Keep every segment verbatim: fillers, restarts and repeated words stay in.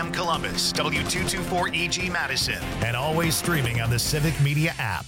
M Columbus, W two twenty-four E G Madison, and always streaming on the Civic Media app.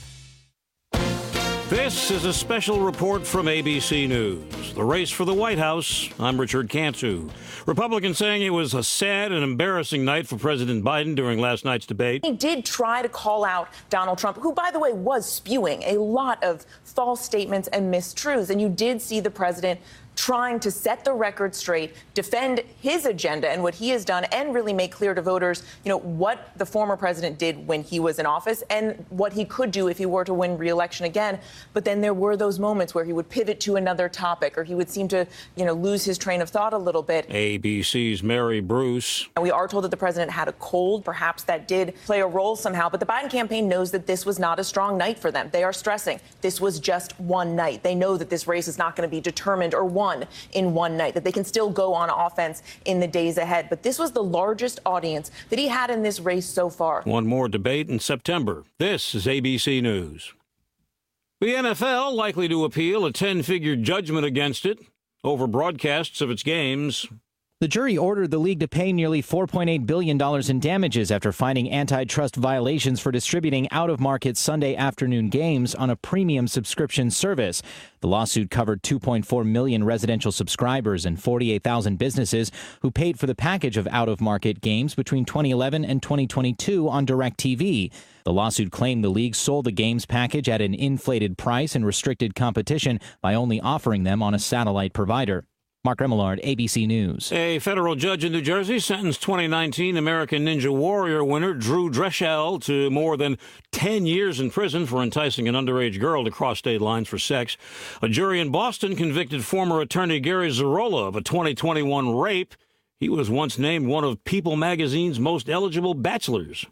This is a special report from A B C News. The race for the White House. I'm Richard Cantu. Republicans saying it was a sad and embarrassing night for President Biden during last night's debate. He did try to call out Donald Trump, who, by the way, was spewing a lot of false statements and mistruths. And you did see the president trying to set the record straight, defend his agenda and what he has done, and really make clear to voters, you know, what the former president did when he was in office and what he could do if he were to win re-election again. But then there were those moments where he would pivot to another topic, or he would seem to, you know, lose his train of thought a little bit. A B C's Mary Bruce. And we are told that the president had a cold. Perhaps that did play a role somehow. But the Biden campaign knows that this was not a strong night for them. They are stressing this was just one night. They know that this race is not going to be determined or won in one night, that they can still go on offense in the days ahead. But this was the largest audience that he had in this race so far. One more debate in September. This is A B C News. The N F L likely to appeal a ten-figure judgment against it over broadcasts of its games. The jury ordered the league to pay nearly four point eight billion dollars in damages after finding antitrust violations for distributing out-of-market Sunday afternoon games on a premium subscription service. The lawsuit covered two point four million residential subscribers and forty-eight thousand businesses who paid for the package of out-of-market games between twenty eleven and twenty twenty-two on DirecTV. The lawsuit claimed the league sold the games package at an inflated price and restricted competition by only offering them on a satellite provider. Mark Remillard, A B C News. A federal judge in New Jersey sentenced twenty nineteen American Ninja Warrior winner Drew Dreschel to more than ten years in prison for enticing an underage girl to cross state lines for sex. A jury in Boston convicted former attorney Gary Zarola of a twenty twenty-one rape. He was once named one of People magazine's most eligible bachelors.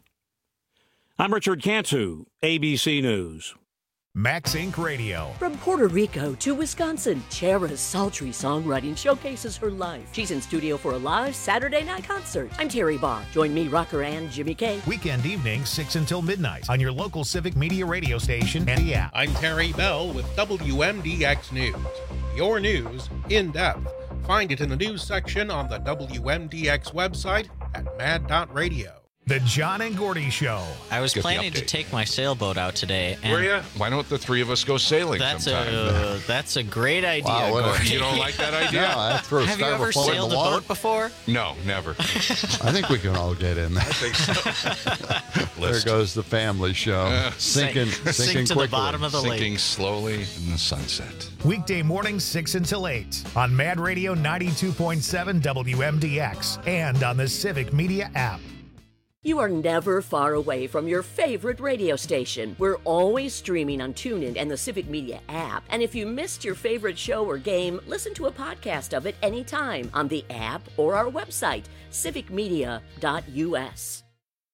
I'm Richard Cantu, A B C News. Max Incorporated. Radio. From Puerto Rico to Wisconsin, Chera's sultry songwriting showcases her life. She's in studio for a live Saturday night concert. I'm Terry Barr. Join me, rocker, and Jimmy K. Weekend evenings, six until midnight on your local Civic Media radio station and the app. I'm Terry Bell with W M D X News. Your news in depth. Find it in the news section on the W M D X website at mad dot radio. The John and Gordy Show. I was Get planning to take my sailboat out today. And Were you? Why don't the three of us go sailing that's sometime? A, that's a great idea. Wow, a, you don't like that idea? No, that's for a Have you ever sailed a boat before? No, never. I think we can all get in there. I think so. There goes the family show. Uh, sinking sink, sinking sink to quickly. the bottom of the sinking lake. slowly in the sunset. Weekday mornings, six until eight on Mad Radio ninety-two point seven W M D X and on the Civic Media app. You are never far away from your favorite radio station. We're always streaming on TuneIn and the Civic Media app. And if you missed your favorite show or game, listen to a podcast of it anytime on the app or our website, civic media dot U S.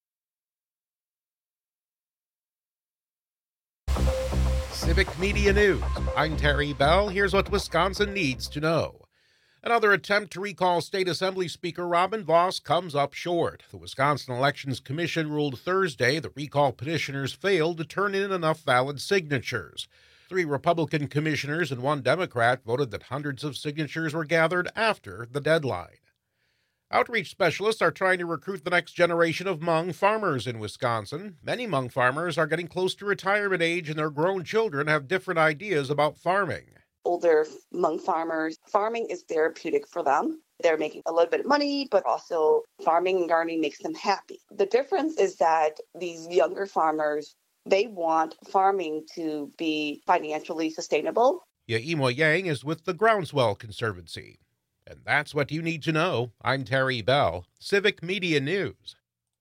Civic Media News. I'm Terry Bell. Here's what Wisconsin needs to know. Another attempt to recall State Assembly Speaker Robin Vos comes up short. The Wisconsin Elections Commission ruled Thursday the recall petitioners failed to turn in enough valid signatures. Three Republican commissioners and one Democrat voted that hundreds of signatures were gathered after the deadline. Outreach specialists are trying to recruit the next generation of Hmong farmers in Wisconsin. Many Hmong farmers are getting close to retirement age, and their grown children have different ideas about farming. Older Hmong farmers, farming is therapeutic for them. They're making a little bit of money, but also farming and gardening makes them happy. The difference is that these younger farmers, they want farming to be financially sustainable. Yaimo Yang is with the Groundswell Conservancy. And that's what you need to know. I'm Terry Bell, Civic Media News.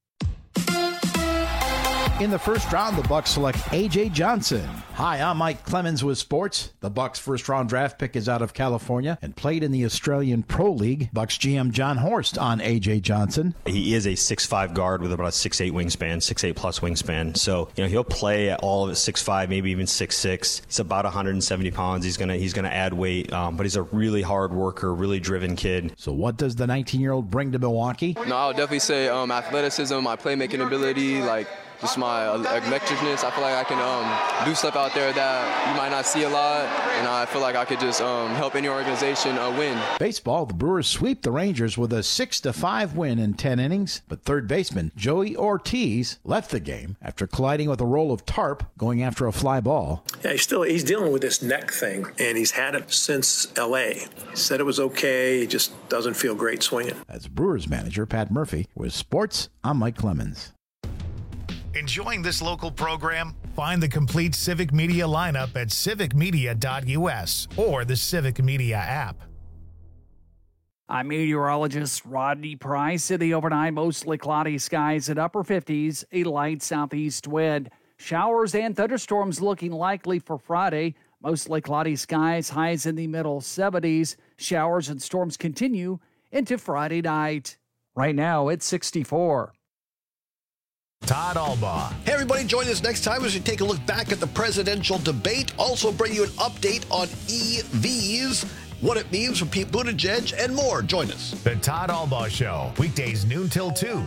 In the first round, the Bucs select A J Johnson. Hi, I'm Mike Clemens with sports. The Bucs' first-round draft pick is out of California and played in the Australian Pro League. Bucs G M John Horst on A J Johnson. He is a six five guard with about a six eight wingspan, six eight plus wingspan. So, you know, he'll play at all of it six five, maybe even six six. He's about one hundred seventy pounds. He's gonna he's gonna add weight, um, but he's a really hard worker, really driven kid. So, what does the nineteen-year-old bring to Milwaukee? No, I would definitely say um, athleticism, my playmaking ability, like. just my electricness. I feel like I can um, do stuff out there that you might not see a lot, and I feel like I could just um, help any organization uh, win. Baseball, the Brewers sweep the Rangers with a six to five win in ten innings, but third baseman Joey Ortiz left the game after colliding with a roll of tarp going after a fly ball. Yeah, he's still he's dealing with this neck thing, and he's had it since L A. He said it was okay, he just doesn't feel great swinging. As Brewers manager Pat Murphy. With sports, I'm Mike Clemens. Enjoying this local program? Find the complete Civic Media lineup at civic media dot u s or the Civic Media app. I'm meteorologist Rodney Price. In the overnight, mostly cloudy skies at upper fifties, a light southeast wind. Showers and thunderstorms looking likely for Friday. Mostly cloudy skies, highs in the middle seventies. Showers and storms continue into Friday night. Right now, it's sixty-four. Todd Albaugh. Hey, everybody, join us next time as we take a look back at the presidential debate. Also bring you an update on E Vs, what it means for Pete Buttigieg, and more. Join us. The Todd Albaugh Show, weekdays noon till two.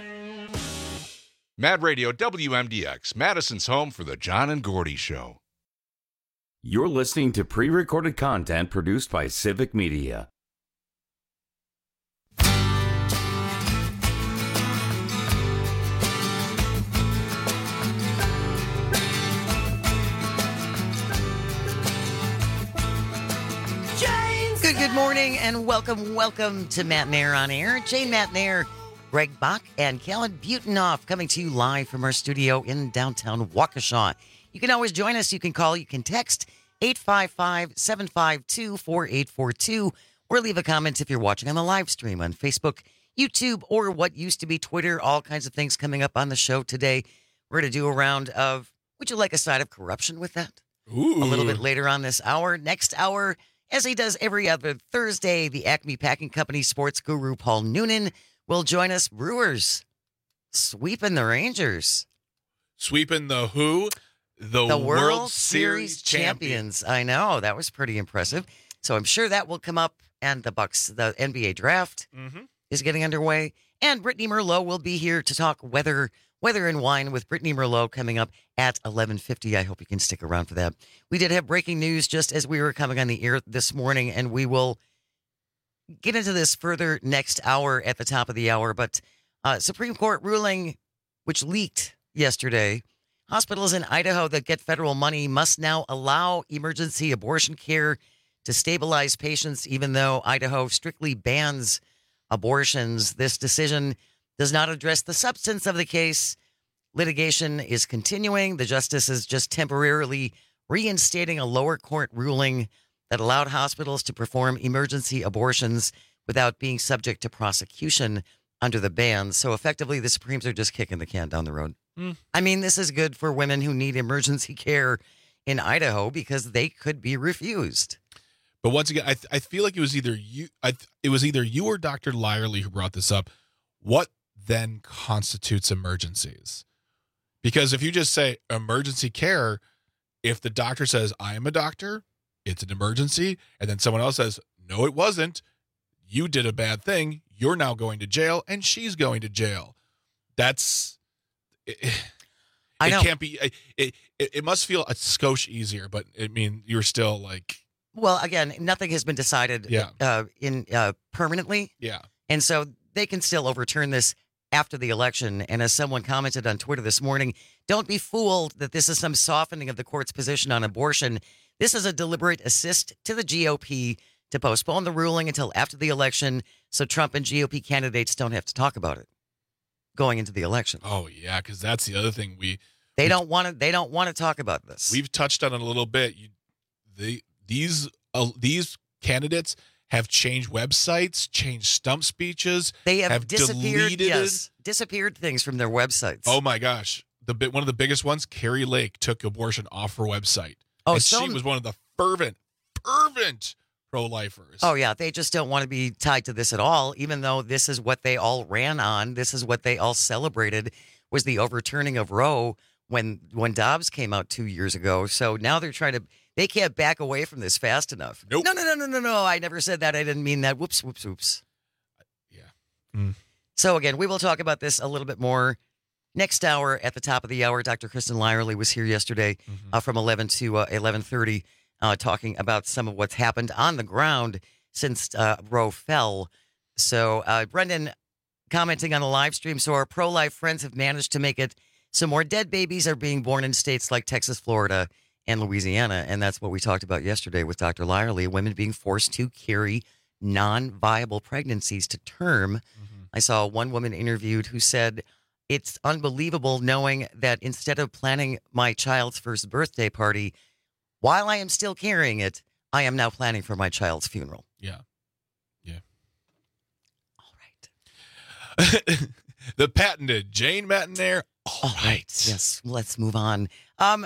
Mad Radio W M D X, Madison's home for the John and Gordy Show. You're listening to pre-recorded content produced by Civic Media. Good, good morning, and welcome, welcome to Matt Nair on Air. Jane Matt Nair, Greg Bach, and Kellen Butenhoff coming to you live from our studio in downtown Waukesha. You can always join us. You can call, you can text eight five five, seven five two, four eight four two, or leave a comment if you're watching on the live stream on Facebook, YouTube, or what used to be Twitter. All kinds of things coming up on the show today. We're going to do a round of, would you like a side of corruption with that? Ooh. A little bit later on this hour. Next hour, as he does every other Thursday, the Acme Packing Company sports guru Paul Noonan will join us. Brewers sweeping the Rangers. Sweeping the who? The, The World, World Series, Series champions. champions. I know. That was pretty impressive. So I'm sure that will come up. And the Bucks, the N B A draft Mm-hmm. is getting underway. And Brittany Merlot will be here to talk weather, weather and wine with Brittany Merlot coming up at eleven fifty. I hope you can stick around for that. We did have breaking news just as we were coming on the air this morning, and we will get into this further next hour at the top of the hour. But uh, Supreme Court ruling, which leaked yesterday, hospitals in Idaho that get federal money must now allow emergency abortion care to stabilize patients, even though Idaho strictly bans abortions. This decision does not address the substance of the case. Litigation is continuing. The justice is just temporarily reinstating a lower court ruling that allowed hospitals to perform emergency abortions without being subject to prosecution under the ban. So effectively, the Supremes are just kicking the can down the road. Mm. I mean, this is good for women who need emergency care in Idaho because they could be refused. But once again, I th- I feel like it was either you, I th- it was either you or Doctor Lyerly who brought this up. What then constitutes emergencies? Because if you just say emergency care, if the doctor says I am a doctor, it's an emergency, and then someone else says no, it wasn't. You did a bad thing. You're now going to jail, and she's going to jail. That's it. I it know. can't be. It, it it must feel a skosh easier, but I mean, you're still like. Well, again, nothing has been decided Yeah. uh, in uh, permanently. Yeah. And so they can still overturn this after the election. And as someone commented on Twitter this morning, don't be fooled that this is some softening of the court's position on abortion. This is a deliberate assist to the G O P to postpone the ruling until after the election so Trump and G O P candidates don't have to talk about it going into the election. Oh, yeah, because that's the other thing. we They don't want to they don't want to talk about this. We've touched on it a little bit. You, the these uh, these candidates have changed websites, changed stump speeches. They have, disappeared, deleted yes, disappeared things from their websites. Oh my gosh, the bit one of the biggest ones. Carrie Lake took abortion off her website. Oh, and so- she was one of the fervent, fervent pro-lifers. Oh, yeah. They just don't want to be tied to this at all, even though this is what they all ran on. This is what they all celebrated was the overturning of Roe when when Dobbs came out two years ago. So now they're trying to they can't back away from this fast enough. Nope. No, no, no, no, no, no. I never said that. I didn't mean that. Whoops, whoops, whoops. Yeah. Mm. So again, we will talk about this a little bit more Next hour, at the top of the hour, Doctor Kristen Lyerly was here yesterday mm-hmm. uh, from eleven to uh, eleven thirty, uh, talking about some of what's happened on the ground since uh, Roe fell. So uh, Brendan commenting on the live stream. So our pro-life friends have managed to make it so more dead babies are being born in states like Texas, Florida, and Louisiana. And that's what we talked about yesterday with Doctor Lyerly, women being forced to carry non-viable pregnancies to term. Mm-hmm. I saw one woman interviewed who said, it's unbelievable knowing that instead of planning my child's first birthday party, while I am still carrying it, I am now planning for my child's funeral. Yeah. Yeah. All right. The patented Jane Matenaer. All, All right. right. Yes. Let's move on. Um,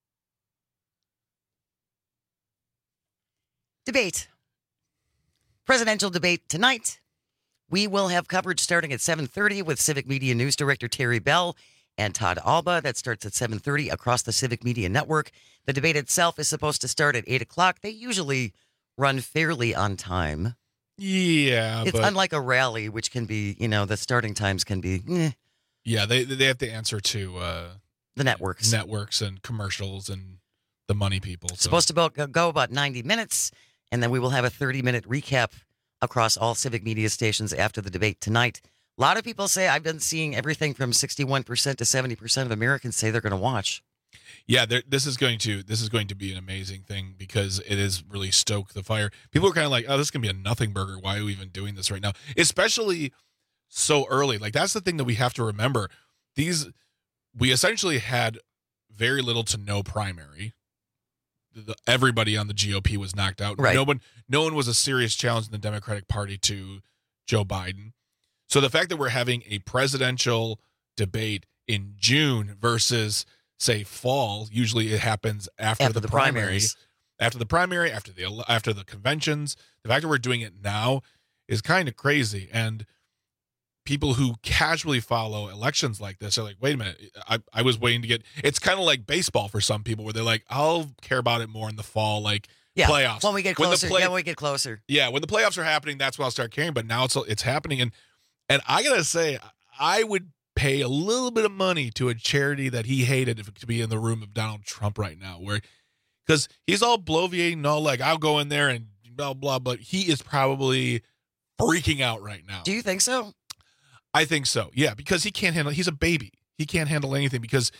debate. Presidential debate tonight. We will have coverage starting at seven thirty with Civic Media News Director Terry Bell and Todd Alba. That starts at seven thirty across the Civic Media Network. The debate itself is supposed to start at eight o'clock. They usually run fairly on time. Yeah. It's but, unlike a rally, which can be, you know, the starting times can be, eh. Yeah, they they have to answer to uh, the networks. Networks and commercials and the money people. So. Supposed to go, go about ninety minutes, and then we will have a thirty-minute recap across all Civic Media stations after the debate tonight. A lot of people say, I've been seeing everything from sixty-one percent to seventy percent of Americans say they're going to watch. Yeah, this is going to this is going to be an amazing thing because it is really stoke the fire. People are kind of like, oh, this is going to be a nothing burger. Why are we even doing this right now? Especially so early. Like, that's the thing that we have to remember. These, we essentially had very little to no primary. The, everybody on the G O P was knocked out. Right. No one, no one was a serious challenge in the Democratic Party to Joe Biden. So the fact that we're having a presidential debate in June versus, say, fall, usually it happens after, after the, the primary, primaries. after the primary, after the after the conventions. The fact that we're doing it now is kind of crazy. And people who casually follow elections like this are like, wait a minute, I, I was waiting to get, it's kind of like baseball for some people where they're like, I'll care about it more in the fall, like yeah, playoffs. When we get When the closer, play- yeah, when we get closer. Yeah, when the playoffs are happening, that's when I'll start caring. But now it's it's happening. And, and I got to say, I would pay a little bit of money to a charity that he hated if, to be in the room of Donald Trump right now, where, because he's all bloviating, all like, I'll go in there and blah, blah, but he is probably freaking out right now. Do you think so? I think so. Yeah, because he can't handle, he's a baby. He can't handle anything because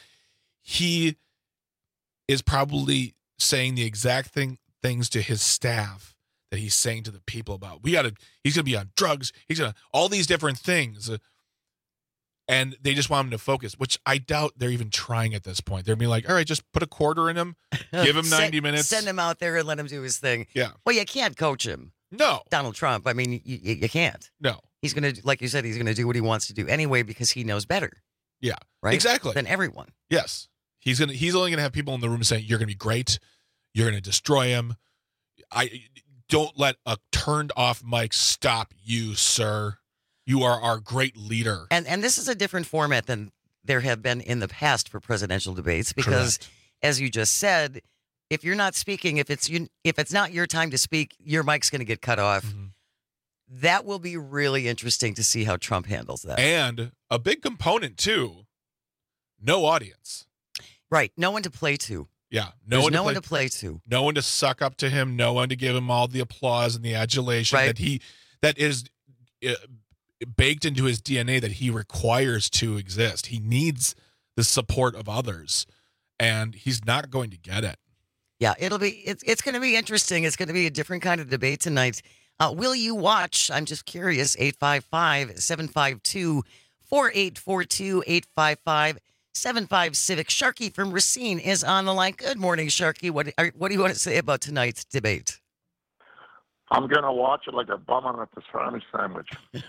he is probably saying the exact thing things to his staff that he's saying to the people about. We got to, he's going to be on drugs. He's going to, all these different things. And they just want him to focus, which I doubt they're even trying at this point. They're being like, all right, just put a quarter in him, give him ninety send, minutes. Send him out there and let him do his thing. Yeah. Well, you can't coach him. No. Donald Trump. I mean, you, you, you can't. No. He's going to, like you said, he's going to do what he wants to do anyway because he knows better. Yeah. Right? Exactly. Than everyone. Yes. He's going to, he's only going to have people in the room saying, you're going to be great. You're going to destroy him. I don't let a turned off mic stop you, sir. You are our great leader. And and this is a different format than there have been in the past for presidential debates because, correct, as you just said, if you're not speaking, if it's you, if it's not your time to speak, your mic's going to get cut off. Mm-hmm. That will be really interesting to see how Trump handles that. And a big component, too, no audience. Right. No one to play to. Yeah. No, There's one, no to play, one to play to. No one to suck up to him. No one to give him all the applause and the adulation right. that he, that is uh, baked into his D N A that he requires to exist. He needs the support of others, and he's not going to get it. Yeah, it'll be, it's, it's going to be interesting. It's going to be a different kind of debate tonight. Uh, will you watch? I'm just curious. eight five five, seven five two, four eight four two, eight five five, seven five Civic. Sharky from Racine is on the line. Good morning, Sharky. What, are, what do you want to say about tonight's debate? I'm going to watch it like a bum on a pastrami sandwich.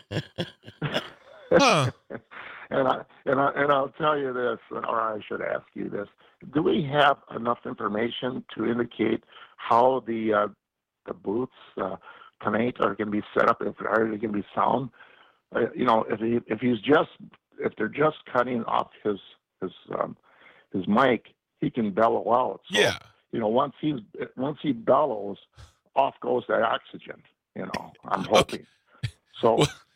huh. and, I, and, I, and I'll tell you this, or I should ask you this. Do we have enough information to indicate how the uh, the booths uh, tonight are going to be set up, if they're going to be sound? Uh, you know, if he, if he's just, if they're just cutting off his his um, his mic, he can bellow out. So, yeah. You know, once he's once he bellows, off goes that oxygen. You know, I'm hoping. Okay. So,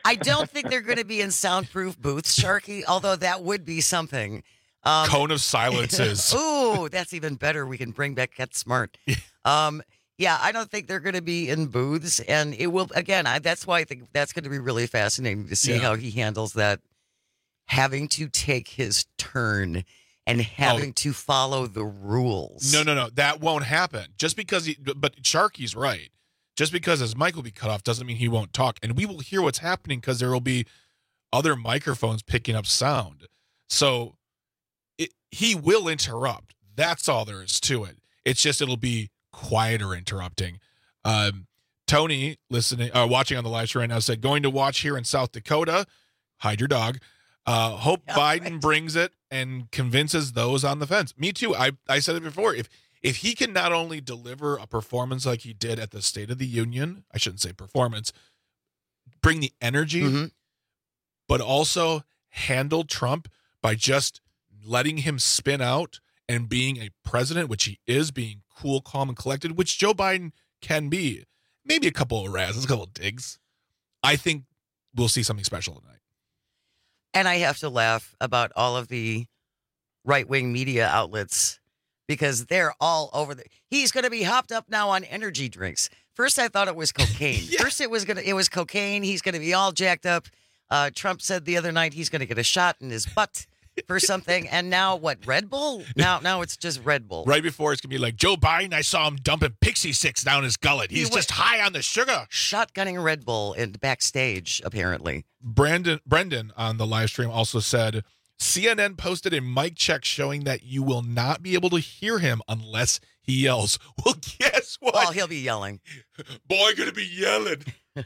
I don't think they're going to be in soundproof booths, Sharky, although that would be something. Um, Cone of silences. Ooh, that's even better. We can bring back Get Smart. Um, yeah, I don't think they're going to be in booths. And it will, again, I, that's why I think that's going to be really fascinating to see Yeah. how he handles that, having to take his turn and having Oh. to follow the rules. No, no, no. That won't happen. Just because he, but Sharky's right. Just because his mic will be cut off doesn't mean he won't talk. And we will hear what's happening because there will be other microphones picking up sound. So it, he will interrupt. That's all there is to it. It's just it'll be quieter interrupting. Um, Tony, listening, uh, watching on the live stream right now, said, going to watch here in South Dakota. Hide your dog. Uh, hope Yeah, Biden right. brings it and convinces those on the fence. Me too. I, I said it before. If if he can not only deliver a performance like he did at the State of the Union, I shouldn't say performance, bring the energy, Mm-hmm. but also handle Trump by just letting him spin out and being a president, which he is, being cool, calm, and collected, which Joe Biden can be. Maybe a couple of razzles, a couple of digs. I think we'll see something special tonight. And I have to laugh about all of the right-wing media outlets because they're all over the. He's going to be hopped up now on energy drinks. First, I thought it was cocaine. Yeah. First, it was gonna it was cocaine. He's going to be all jacked up. Uh, Trump said the other night he's going to get a shot in his butt for something. And now what? Red Bull? Now, now it's just Red Bull. Right before it's going to be like, Joe Biden, I saw him dumping Pixie Six down his gullet. He's He just high on the sugar. Shotgunning Red Bull in backstage, apparently. Brandon Brendan on the live stream also said, C N N posted a mic check showing that you will not be able to hear him unless he yells. Well, guess what? Well, he'll be yelling. Boy, gonna be yelling.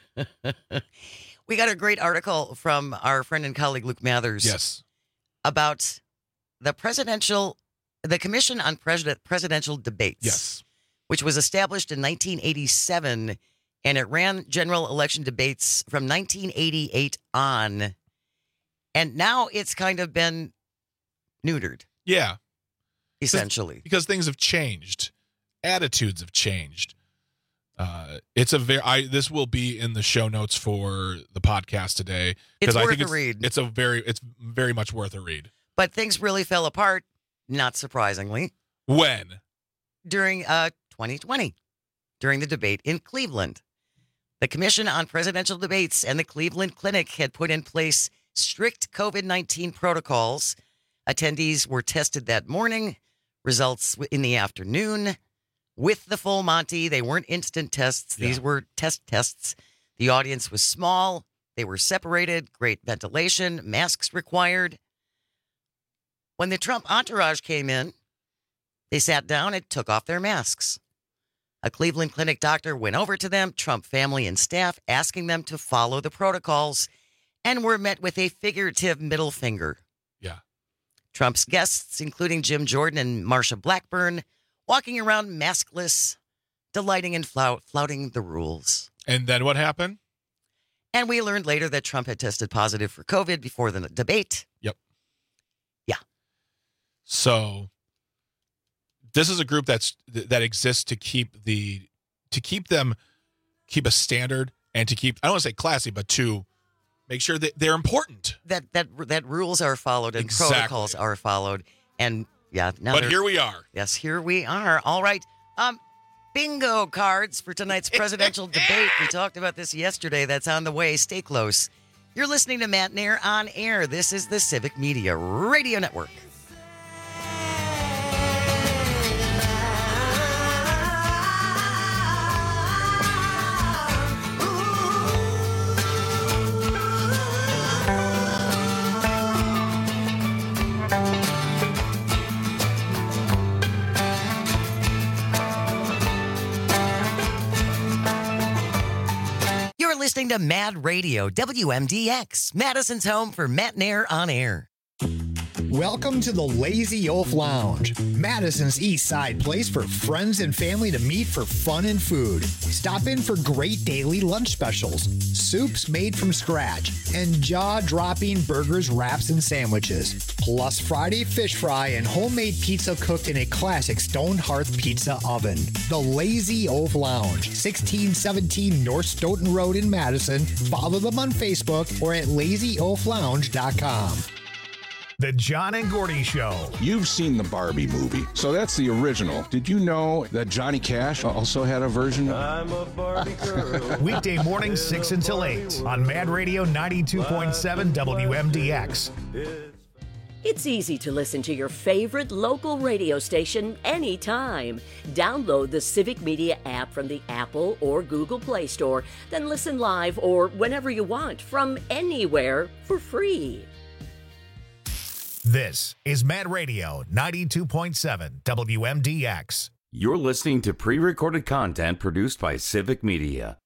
We got a great article from our friend and colleague Luke Mathers. Yes. About the presidential, the Commission on President, Presidential Debates. Yes. Which was established in nineteen eighty-seven, and it ran general election debates from nineteen eighty-eight on. And now it's kind of been neutered, Yeah. essentially. Because things have changed. Attitudes have changed. Uh, it's a very, I, this will be in the show notes for the podcast today. It's I worth think a it's, read. It's a very, it's very much worth a read. But things really fell apart, not surprisingly, When? during uh, twenty twenty, during the debate in Cleveland. The Commission on Presidential Debates and the Cleveland Clinic had put in place strict COVID nineteen protocols. Attendees were tested that morning, results in the afternoon. With the full Monty, they weren't instant tests. These Yeah. were test tests. The audience was small. They were separated, great ventilation, masks required. When the Trump entourage came in, they sat down and took off their masks. A Cleveland Clinic doctor went over to them, Trump family and staff, asking them to follow the protocols, and were met with a figurative middle finger. Yeah. Trump's guests, including Jim Jordan and Marsha Blackburn, walking around maskless, delighting in flout- flouting the rules. And then what happened? And we learned later that Trump had tested positive for COVID before the debate. Yep. Yeah. So this is a group that's that exists to keep the to keep them keep a standard and to keep, I don't want to say classy, but to make sure that they're important. That that that rules are followed and Exactly. protocols are followed. And yeah, now But they're- here we are. Yes, here we are. All right. Um, bingo cards for tonight's presidential debate. We talked about this yesterday. That's on the way. Stay close. You're listening to Matt Nair on air. This is the Civic Media Radio Network. You're listening to Mad Radio, W M D X, Madison's home for Matt Nair on air. Welcome to the Lazy Oaf Lounge, Madison's East Side place for friends and family to meet for fun and food. Stop in for great daily lunch specials, soups made from scratch, and jaw-dropping burgers, wraps, and sandwiches. Plus Friday fish fry and homemade pizza cooked in a classic stone hearth pizza oven. The Lazy Oaf Lounge, sixteen seventeen North Stoughton Road in Madison. Follow them on Facebook or at lazy oaf lounge dot com. The John and Gordy Show. You've seen the Barbie movie, so that's the original. Did you know that Johnny Cash also had a version? I'm a Barbie girl. Weekday mornings six until eight on Mad Radio ninety-two point seven W M D X. It's easy to listen to your favorite local radio station anytime. Download the Civic Media app from the Apple or Google Play Store, then listen live or whenever you want from anywhere for free. This is Mad Radio ninety-two point seven W M D X. You're listening to pre-recorded content produced by Civic Media.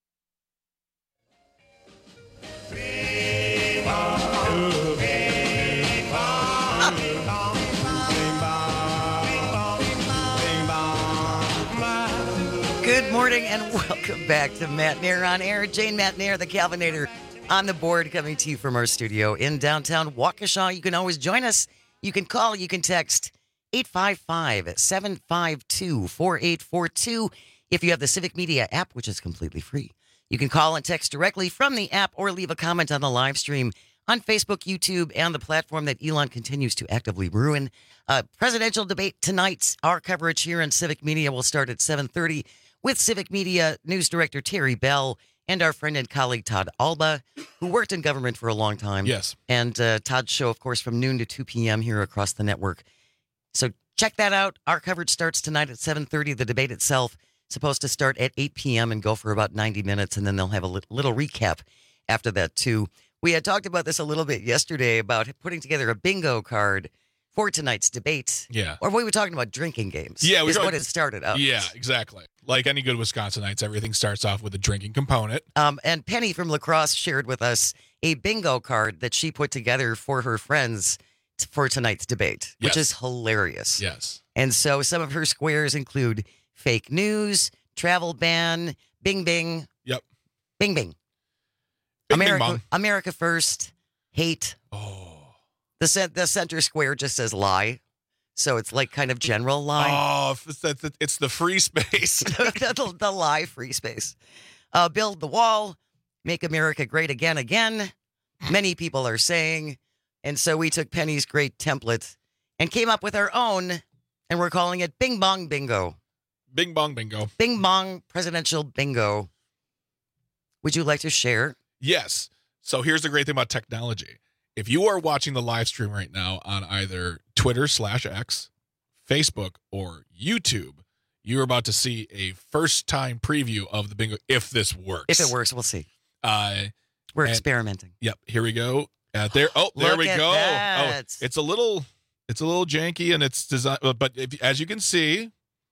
Good morning and welcome back to Matt Nair on Air. Jane Matt Nair, the Calvinator, on the board, coming to you from our studio in downtown Waukesha. You can always join us. You can call, you can text eight five five, seven five two, four eight four two if you have the Civic Media app, which is completely free. You can call and text directly from the app or leave a comment on the live stream on Facebook, YouTube, and the platform that Elon continues to actively ruin. Uh, presidential debate tonight. Our coverage here on Civic Media will start at seven thirty with Civic Media News Director Terry Bell and our friend and colleague Todd Alba, who worked in government for a long time. Yes. And uh, Todd's show, of course, from noon to two p.m. here across the network. So check that out. Our coverage starts tonight at seven thirty. The debate itself supposed to start at eight p.m. and go for about ninety minutes, and then they'll have a little, little recap after that, too. We had talked about this a little bit yesterday about putting together a bingo card for tonight's debate. Yeah. Or we were talking about drinking games. Yeah, we is were- what it started out. Yeah, exactly. Like any good Wisconsinites, everything starts off with a drinking component. Um, and Penny from La Crosse shared with us a bingo card that she put together for her friends t- for tonight's debate, which Yes. is hilarious. Yes. And so some of her squares include fake news, travel ban, bing bing. Yep. Bing bing. Bing, bing, America, bong. America first, hate. Oh. The, cent- the center square just says lie. So it's like kind of general lie. Oh, it's the, it's the free space. the, the lie free space. Uh, build the wall, make America great again, again. Many people are saying. And so we took Penny's great template and came up with our own, and we're calling it Bing Bong Bingo. Bing Bong Bingo. Bing Bong Presidential Bingo. Would you like to share? Yes. So here's the great thing about technology. If you are watching the live stream right now on either Twitter slash X, Facebook, or YouTube, you're about to see a first-time preview of the bingo, if this works. If it works, we'll see. Uh, We're and- experimenting. Yep, here we go. Uh, there. Oh, there Look we at go. that. Oh, it's a little, it's a little janky, and it's designed. But if, as you can see,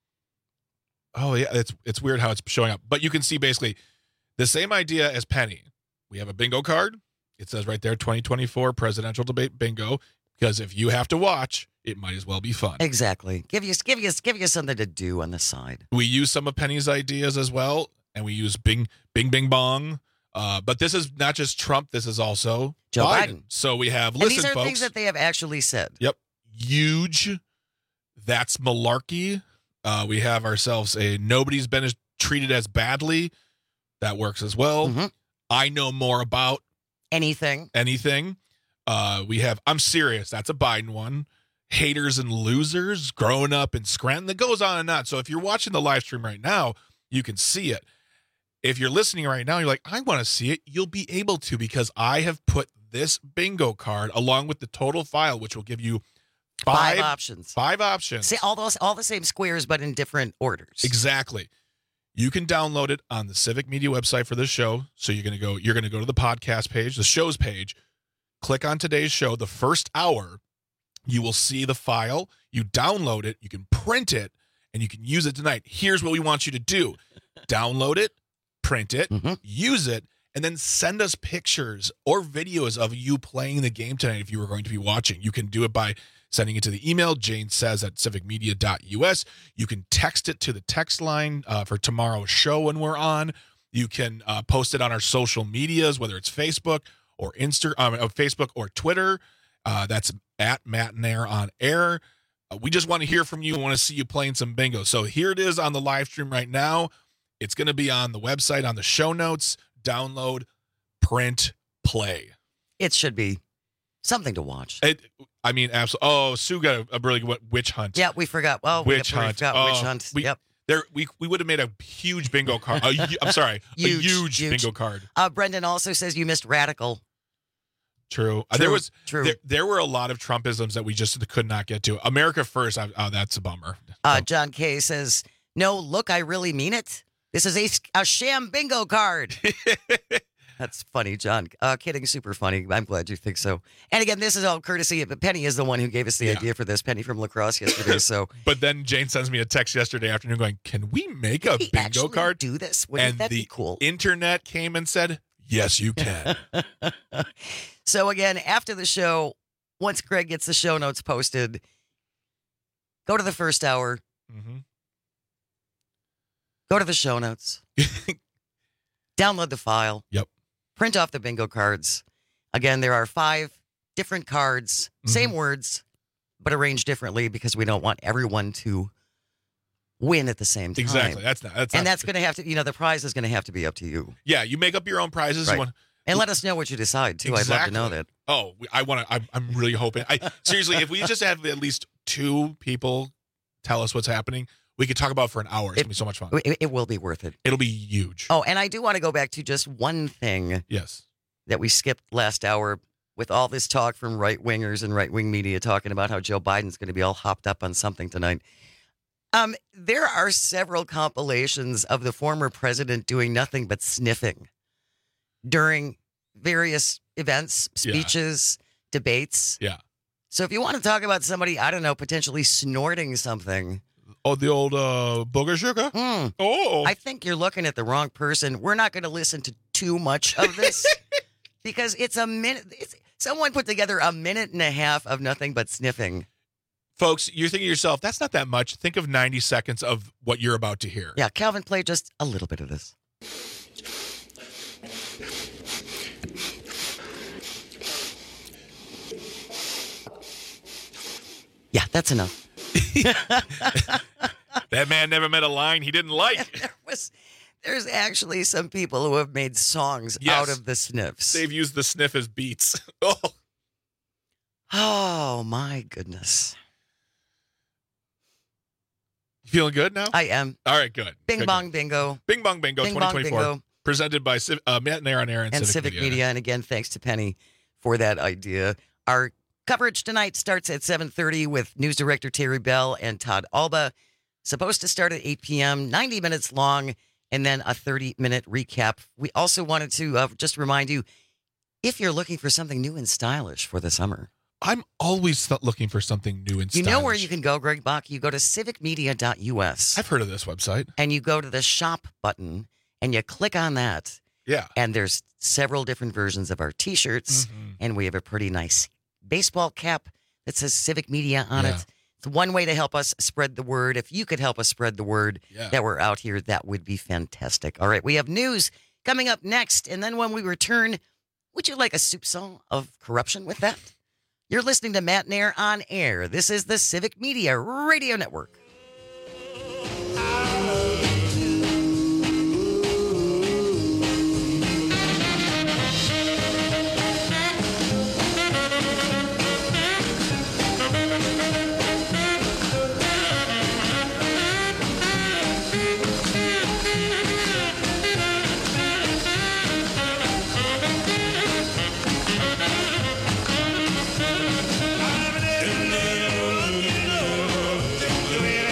oh yeah, it's it's weird how it's showing up. But you can see basically the same idea as Penny. We have a bingo card. It says right there, twenty twenty-four presidential debate bingo. Because if you have to watch, it might as well be fun. Exactly. Give you give you give you something to do on the side. We use some of Penny's ideas as well, and we use Bing Bing Bing Bong. Uh, but this is not just Trump. This is also Joe Biden. Biden. So we have And listen, these are folks. things that they have actually said. Yep. Huge. That's malarkey. Uh, we have ourselves a nobody's been as treated as badly. That works as well. Mm-hmm. I know more about anything. Anything. Uh, we have I'm serious. That's a Biden one. Haters and losers growing up in Scranton. That goes on and on. So if you're watching the live stream right now, you can see it. If you're listening right now, you're like, I want to see it. You'll be able to because I have put this bingo card along with the total file, which will give you five, Five options. Five options. See all those all the same squares, but in different orders. Exactly. You can download it on the Civic Media website for this show. So you're gonna go, you're gonna go to the podcast page, the show's page, click on today's show, the first hour, you will see the file, you download it, you can print it, and you can use it tonight. Here's what we want you to do. Download it, print it, Mm-hmm. use it, and then send us pictures or videos of you playing the game tonight if you were going to be watching. You can do it by sending it to the email, Jane says at civic media dot U S. You can text it to the text line uh, for tomorrow's show when we're on. You can uh, post it on our social medias, whether it's Facebook or Insta, um, Facebook or Twitter. Uh, that's at Matt Nair on air. Uh, we just want to hear from you. We want to see you playing some bingo. So here it is on the live stream right now. It's going to be on the website, on the show notes. Download, print, play. It should be something to watch. It, I mean, absolutely. Oh, Sue got a, a really good witch hunt. Yeah, we forgot. Well, witch we hunt. forgot Oh, witch hunt. We, yep. There, we we would have made a huge bingo card. A, hu- I'm sorry, Huge, a huge, huge. bingo card. Uh, Brendan also says you missed radical. True. Uh, True, there was true. There, there were a lot of Trumpisms that we just could not get to. America first. I, oh, that's a bummer. Uh, John Kay says, no, look, I really mean it. This is a, a sham bingo card. That's funny, John. Uh, kidding, super funny. I'm glad you think so. And again, this is all courtesy of, but Penny is the one who gave us the Yeah. idea for this. Penny from La Crosse yesterday. So But then Jane sends me a text yesterday afternoon going, "Can we make a we bingo actually card?" do this? Wouldn't And that the be cool? internet came and said, "Yes, you can." So again, after the show, once Greg gets the show notes posted, go to the first hour. Mm-hmm. Go to the show notes. Download the file. Yep. Print off the bingo cards. Again, there are five different cards, Mm-hmm. same words, but arranged differently because we don't want everyone to win at the same time. Exactly. That's not. That's and not, that's going to have to, you know, the prize is going to have to be up to you. Yeah, you make up your own prizes. Right. When, And let us know what you decide, too. Exactly. I'd love to know that. Oh, we- I want to. I'm, I'm really hoping. I seriously, if we just have at least two people tell us what's happening, we could talk about it for an hour. It's It- gonna be so much fun. It, it will be worth it. It'll be huge. Oh, and I do want to go back to just one thing Yes. that we skipped last hour with all this talk from right wingers and right wing media talking about how Joe Biden's going to be all hopped up on something tonight. Um, there are several compilations of the former president doing nothing but sniffing during various events, Yeah. speeches, debates. Yeah. So if you want to talk about somebody, I don't know, potentially snorting something. Oh, the old uh, booger sugar. Hmm. Oh, I think you're looking at the wrong person. We're not going to listen to too much of this because it's a minute. It's, someone put together a minute and a half of nothing but sniffing. folks, you're thinking to yourself, that's not that much. Think of ninety seconds of what you're about to hear. Yeah, Calvin, play just a little bit of this. Yeah, that's enough. That man never met a line he didn't like. there was, there's actually some people who have made songs Yes. out of the sniffs. They've used the sniff as beats. Oh, Oh, my goodness. you feeling good now? I am. All right, good. Bing Good, Bong good. Bingo. Bing Bong Bingo Bing twenty Bong twenty-four. Bingo. Presented by Civ- uh, Matt Nair on Air and, and Civic, Civic Media. And again, thanks to Penny for that idea. Our coverage tonight starts at seven thirty with news director Terry Bell and Todd Alba. Supposed to start at eight p.m., ninety minutes long, and then a thirty-minute recap. We also wanted to uh, just remind you, if you're looking for something new and stylish for the summer, I'm always th- looking for something new and you stylish. know where you can go, Greg Bach? You go to civic media dot U S. I've heard of this website. And you go to the shop button, and you click on that. Yeah. And there's several different versions of our T-shirts, Mm-hmm. and we have a pretty nice baseball cap that says Civic Media on Yeah. it. It's one way to help us spread the word. If you could help us spread the word Yeah. that we're out here, that would be fantastic. All right, we have news coming up next, and then when we return, would you like a soup song of corruption with that? You're listening to Matt Nair on Air. This is the Civic Media Radio Network. Do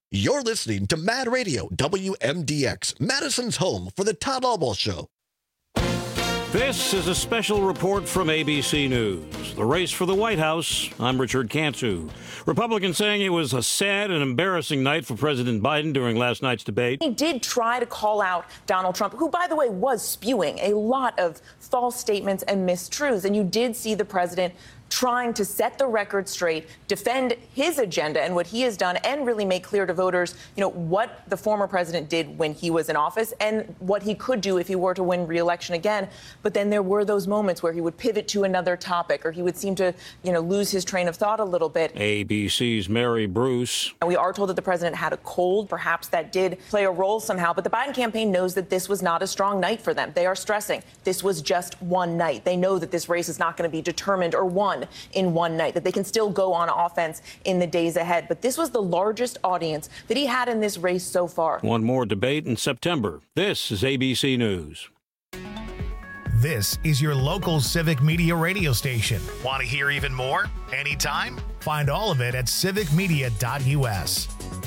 You're listening to Mad Radio, W M D X, Madison's home for the Todd Albaugh Show. This is a special report from A B C News. The race for the White House. I'm Richard Cantu. Republicans saying it was a sad and embarrassing night for President Biden during last night's debate. He did try to call out Donald Trump, who, by the way, was spewing a lot of false statements and mistruths. And you did see the president trying to set the record straight, defend his agenda and what he has done, and really make clear to voters, you know, what the former president did when he was in office and what he could do if he were to win re-election again. But then there were those moments where he would pivot to another topic, or he would seem to, you know, lose his train of thought a little bit. A B C's Mary Bruce. And we are told that the president had a cold. Perhaps that did play a role somehow. But the Biden campaign knows that this was not a strong night for them. They are stressing this was just one night. They know that this race is not going to be determined or won in one night, that they can still go on offense in the days ahead. But this was the largest audience that he had in this race so far. One more debate in September. This is A B C News. This is your local Civic Media radio station. Want to hear even more? Anytime? Find all of it at civic media dot U S.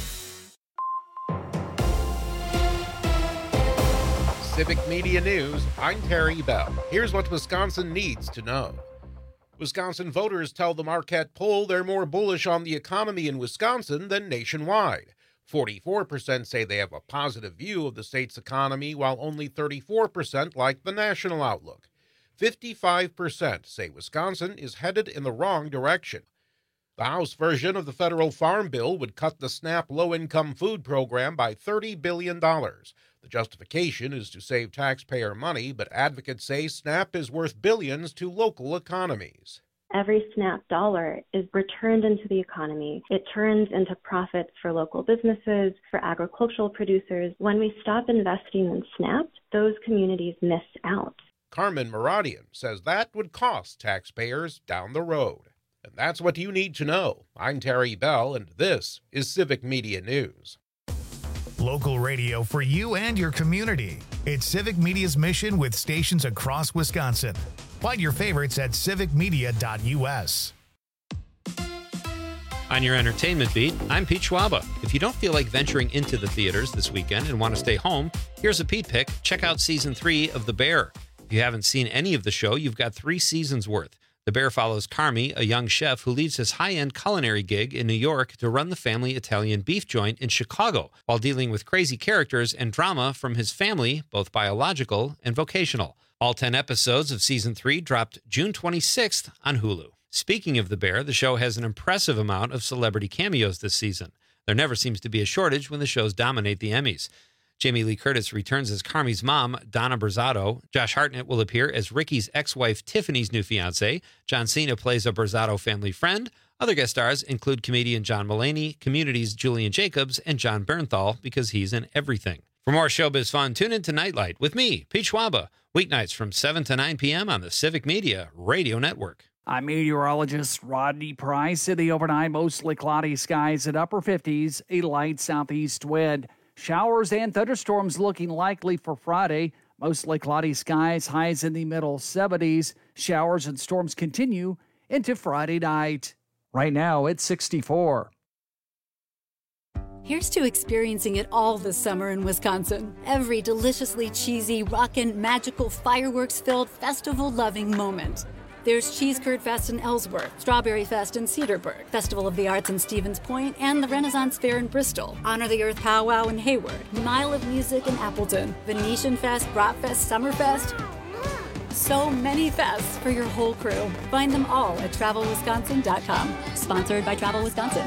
Civic Media News, I'm Terry Bell. Here's what Wisconsin needs to know. Wisconsin voters tell the Marquette poll they're more bullish on the economy in Wisconsin than nationwide. forty-four percent say they have a positive view of the state's economy, while only thirty-four percent like the national outlook. fifty-five percent say Wisconsin is headed in the wrong direction. The House version of the federal farm bill would cut the SNAP low-income food program by thirty billion dollars. The justification is to save taxpayer money, but advocates say SNAP is worth billions to local economies. Every SNAP dollar is returned into the economy. It turns into profits for local businesses, for agricultural producers. When we stop investing in SNAP, those communities miss out. Carmen Maradian says that would cost taxpayers down the road. And that's what you need to know. I'm Terry Bell, and this is Civic Media News. Local radio for you and your community. It's Civic Media's mission with stations across Wisconsin. Find your favorites at civic media dot U S. On your entertainment beat, I'm Pete Schwaba. If you don't feel like venturing into the theaters this weekend and want to stay home, here's a Pete pick. Check out season three of The Bear. If you haven't seen any of the show, you've got three seasons worth. The Bear follows Carmi, a young chef who leaves his high-end culinary gig in New York to run the family Italian beef joint in Chicago, while dealing with crazy characters and drama from his family, both biological and vocational. All ten episodes of season three dropped June twenty-sixth on Hulu. Speaking of The Bear, the show has an impressive amount of celebrity cameos this season. There never seems to be a shortage when the shows dominate the Emmys. Jamie Lee Curtis returns as Carmi's mom, Donna Berzato. Josh Hartnett will appear as Ricky's ex-wife, Tiffany's new fiancé. John Cena plays a Berzato family friend. Other guest stars include comedian John Mulaney, Community's Julian Jacobs, and John Bernthal, because he's in everything. For more showbiz fun, tune in to Nightlight with me, Pete Schwaba, weeknights from seven to nine p.m. on the Civic Media Radio Network. I'm meteorologist Rodney Price. In the overnight, mostly cloudy skies at upper fifties, a light southeast wind. Showers and thunderstorms looking likely for Friday. Mostly cloudy skies, highs in the middle seventies. Showers and storms continue into Friday night. Right now, it's sixty-four. Here's to experiencing it all this summer in Wisconsin. Every deliciously cheesy, rockin', magical, fireworks-filled, festival-loving moment. There's Cheese Curd Fest in Ellsworth, Strawberry Fest in Cedarburg, Festival of the Arts in Stevens Point, and the Renaissance Fair in Bristol, Honor the Earth Powwow in Hayward, Mile of Music in Appleton, Venetian Fest, Bratfest, Summerfest. So many fests for your whole crew. Find them all at travel wisconsin dot com. Sponsored by Travel Wisconsin.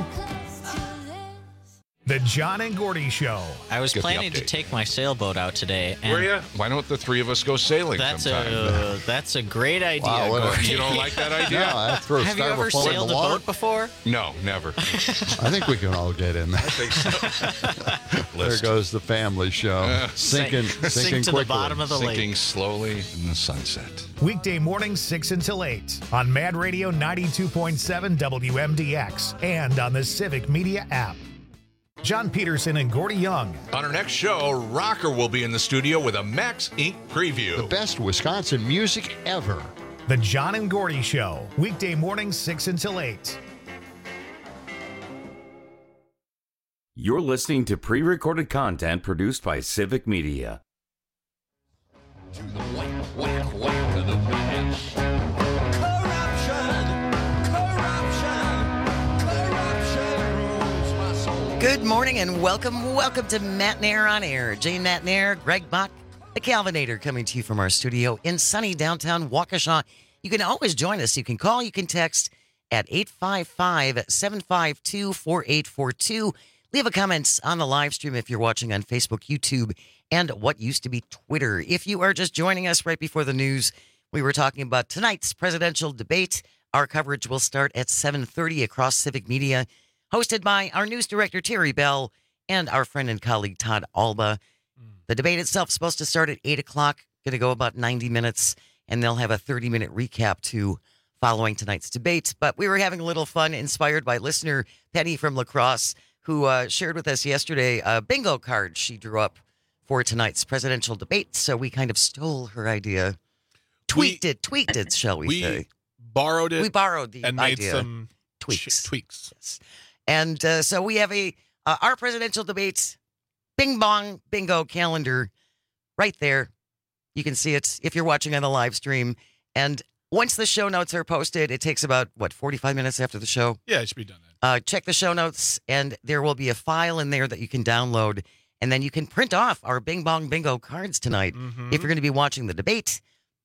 The John and Gordy Show. I was Get the planning to update. take my sailboat out today. And Were you? Why don't the three of us go sailing That's sometime? a that's a great idea. Wow, what a- Gordy. You don't like that idea? No, I throw Have you ever styrofoam in sailed the a water. boat before? No, never. I think we can all get in there. I think so. There List. goes the family show. Uh, sinking, Sink- sinking sink to the quickly. bottom of the Sinking lake. slowly in the sunset. Weekday mornings six until eight on Mad Radio ninety-two point seven W M D X and on the Civic Media app. John Peterson and Gordy Young. On our next show, Rocker will be in the studio with a Max Incorporated preview. The best Wisconsin music ever. The John and Gordy Show. Weekday mornings six until eight. You're listening to pre-recorded content produced by Civic Media. To the whack, whack, whack of the match. Corruption, corruption, corruption rules my soul. Good morning and welcome, welcome to Matt Nair on Air. Jane Matt Nair, Greg Bach, the Calvinator, coming to you from our studio in sunny downtown Waukesha. You can always join us. You can call, you can text at eight five five, seven five two, four eight four two. Leave a comment on the live stream if you're watching on Facebook, YouTube, and what used to be Twitter. If you are just joining us right before the news, we were talking about tonight's presidential debate. Our coverage will start at seven thirty across Civic Media, hosted by our news director, Terry Bell, and our friend and colleague, Todd Alba. The debate itself is supposed to start at eight o'clock, going to go about ninety minutes, and they'll have a thirty-minute recap, too, following tonight's debate. But we were having a little fun, inspired by listener Penny from La Crosse, who uh, shared with us yesterday a bingo card she drew up for tonight's presidential debate. So we kind of stole her idea, tweaked we, it, tweaked it, shall we, we say. borrowed it. We borrowed the and idea. made some tweaks. Ch- tweaks. Yes. And uh, so we have a uh, our presidential debates bing bong bingo calendar right there. You can see it if you're watching on the live stream. And once the show notes are posted, it takes about, what, forty-five minutes after the show? Yeah, it should be done then. Uh, check the show notes, and there will be a file in there that you can download, and then you can print off our Bing Bong Bingo cards tonight. Mm-hmm. If you're going to be watching the debate,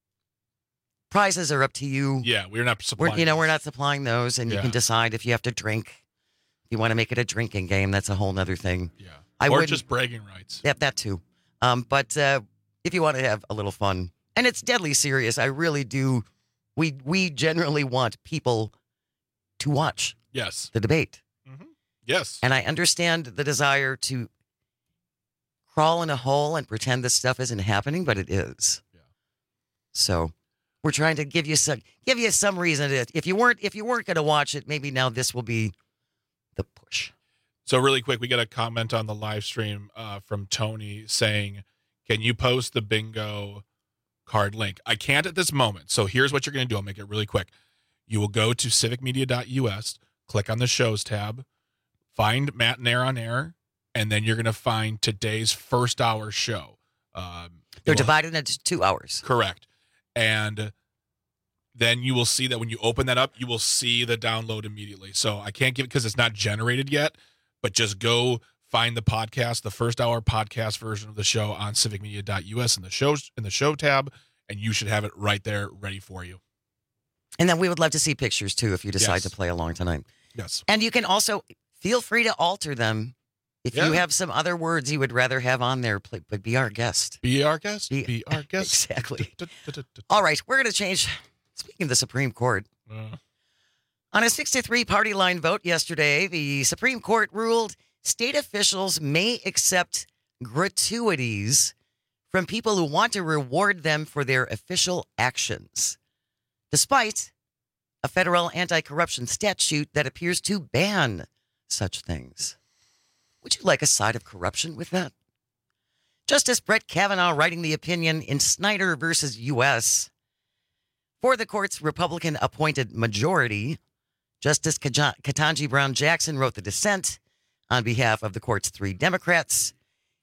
prizes are up to you. Yeah, we're not supplying We're, you know, those. we're not supplying those, and Yeah. you can decide if you have to drink. If you want to make it a drinking game, that's a whole other thing. Yeah, I or wouldn't- just bragging rights. Yep, that too. Um, but uh, if you want to have a little fun, and it's deadly serious, I really do. We we generally want people to watch Yes. the debate. Yes. And I understand the desire to crawl in a hole and pretend this stuff isn't happening, but it is. Yeah. So we're trying to give you some give you some reason to, if you weren't if you weren't going to watch it, maybe now this will be the push. So really quick, we got a comment on the live stream uh, from Tony saying, "Can you post the bingo card link?" I can't at this moment. So here's what you're going to do. I'll make it really quick. You will go to civic media dot U S, click on the shows tab, find Matt Nair on Air, and then you're going to find today's first hour show. Um, They're it will- divided into two hours. Correct. And then you will see that when you open that up, you will see the download immediately. So I can't give it because it's not generated yet, but just go find the podcast, the first hour podcast version of the show on civic media dot U S in the shows in the show tab, and you should have it right there ready for you. And then we would love to see pictures too if you decide Yes. to play along tonight. Yes. And you can also feel free to alter them. If you Yeah. have some other words you would rather have on there, pl- but be our guest. Be our guest. Be, be our guest. Exactly. All right, we're going to change. Speaking of the Supreme Court, Uh, on a six to three party line vote yesterday, the Supreme Court ruled state officials may accept gratuities from people who want to reward them for their official actions, despite a federal anti-corruption statute that appears to ban such things. Would you like a side of corruption with that? Justice Brett Kavanaugh writing the opinion in Snyder versus U S For the court's Republican-appointed majority, Justice Kaj- Ketanji Brown Jackson wrote the dissent on behalf of the court's three Democrats.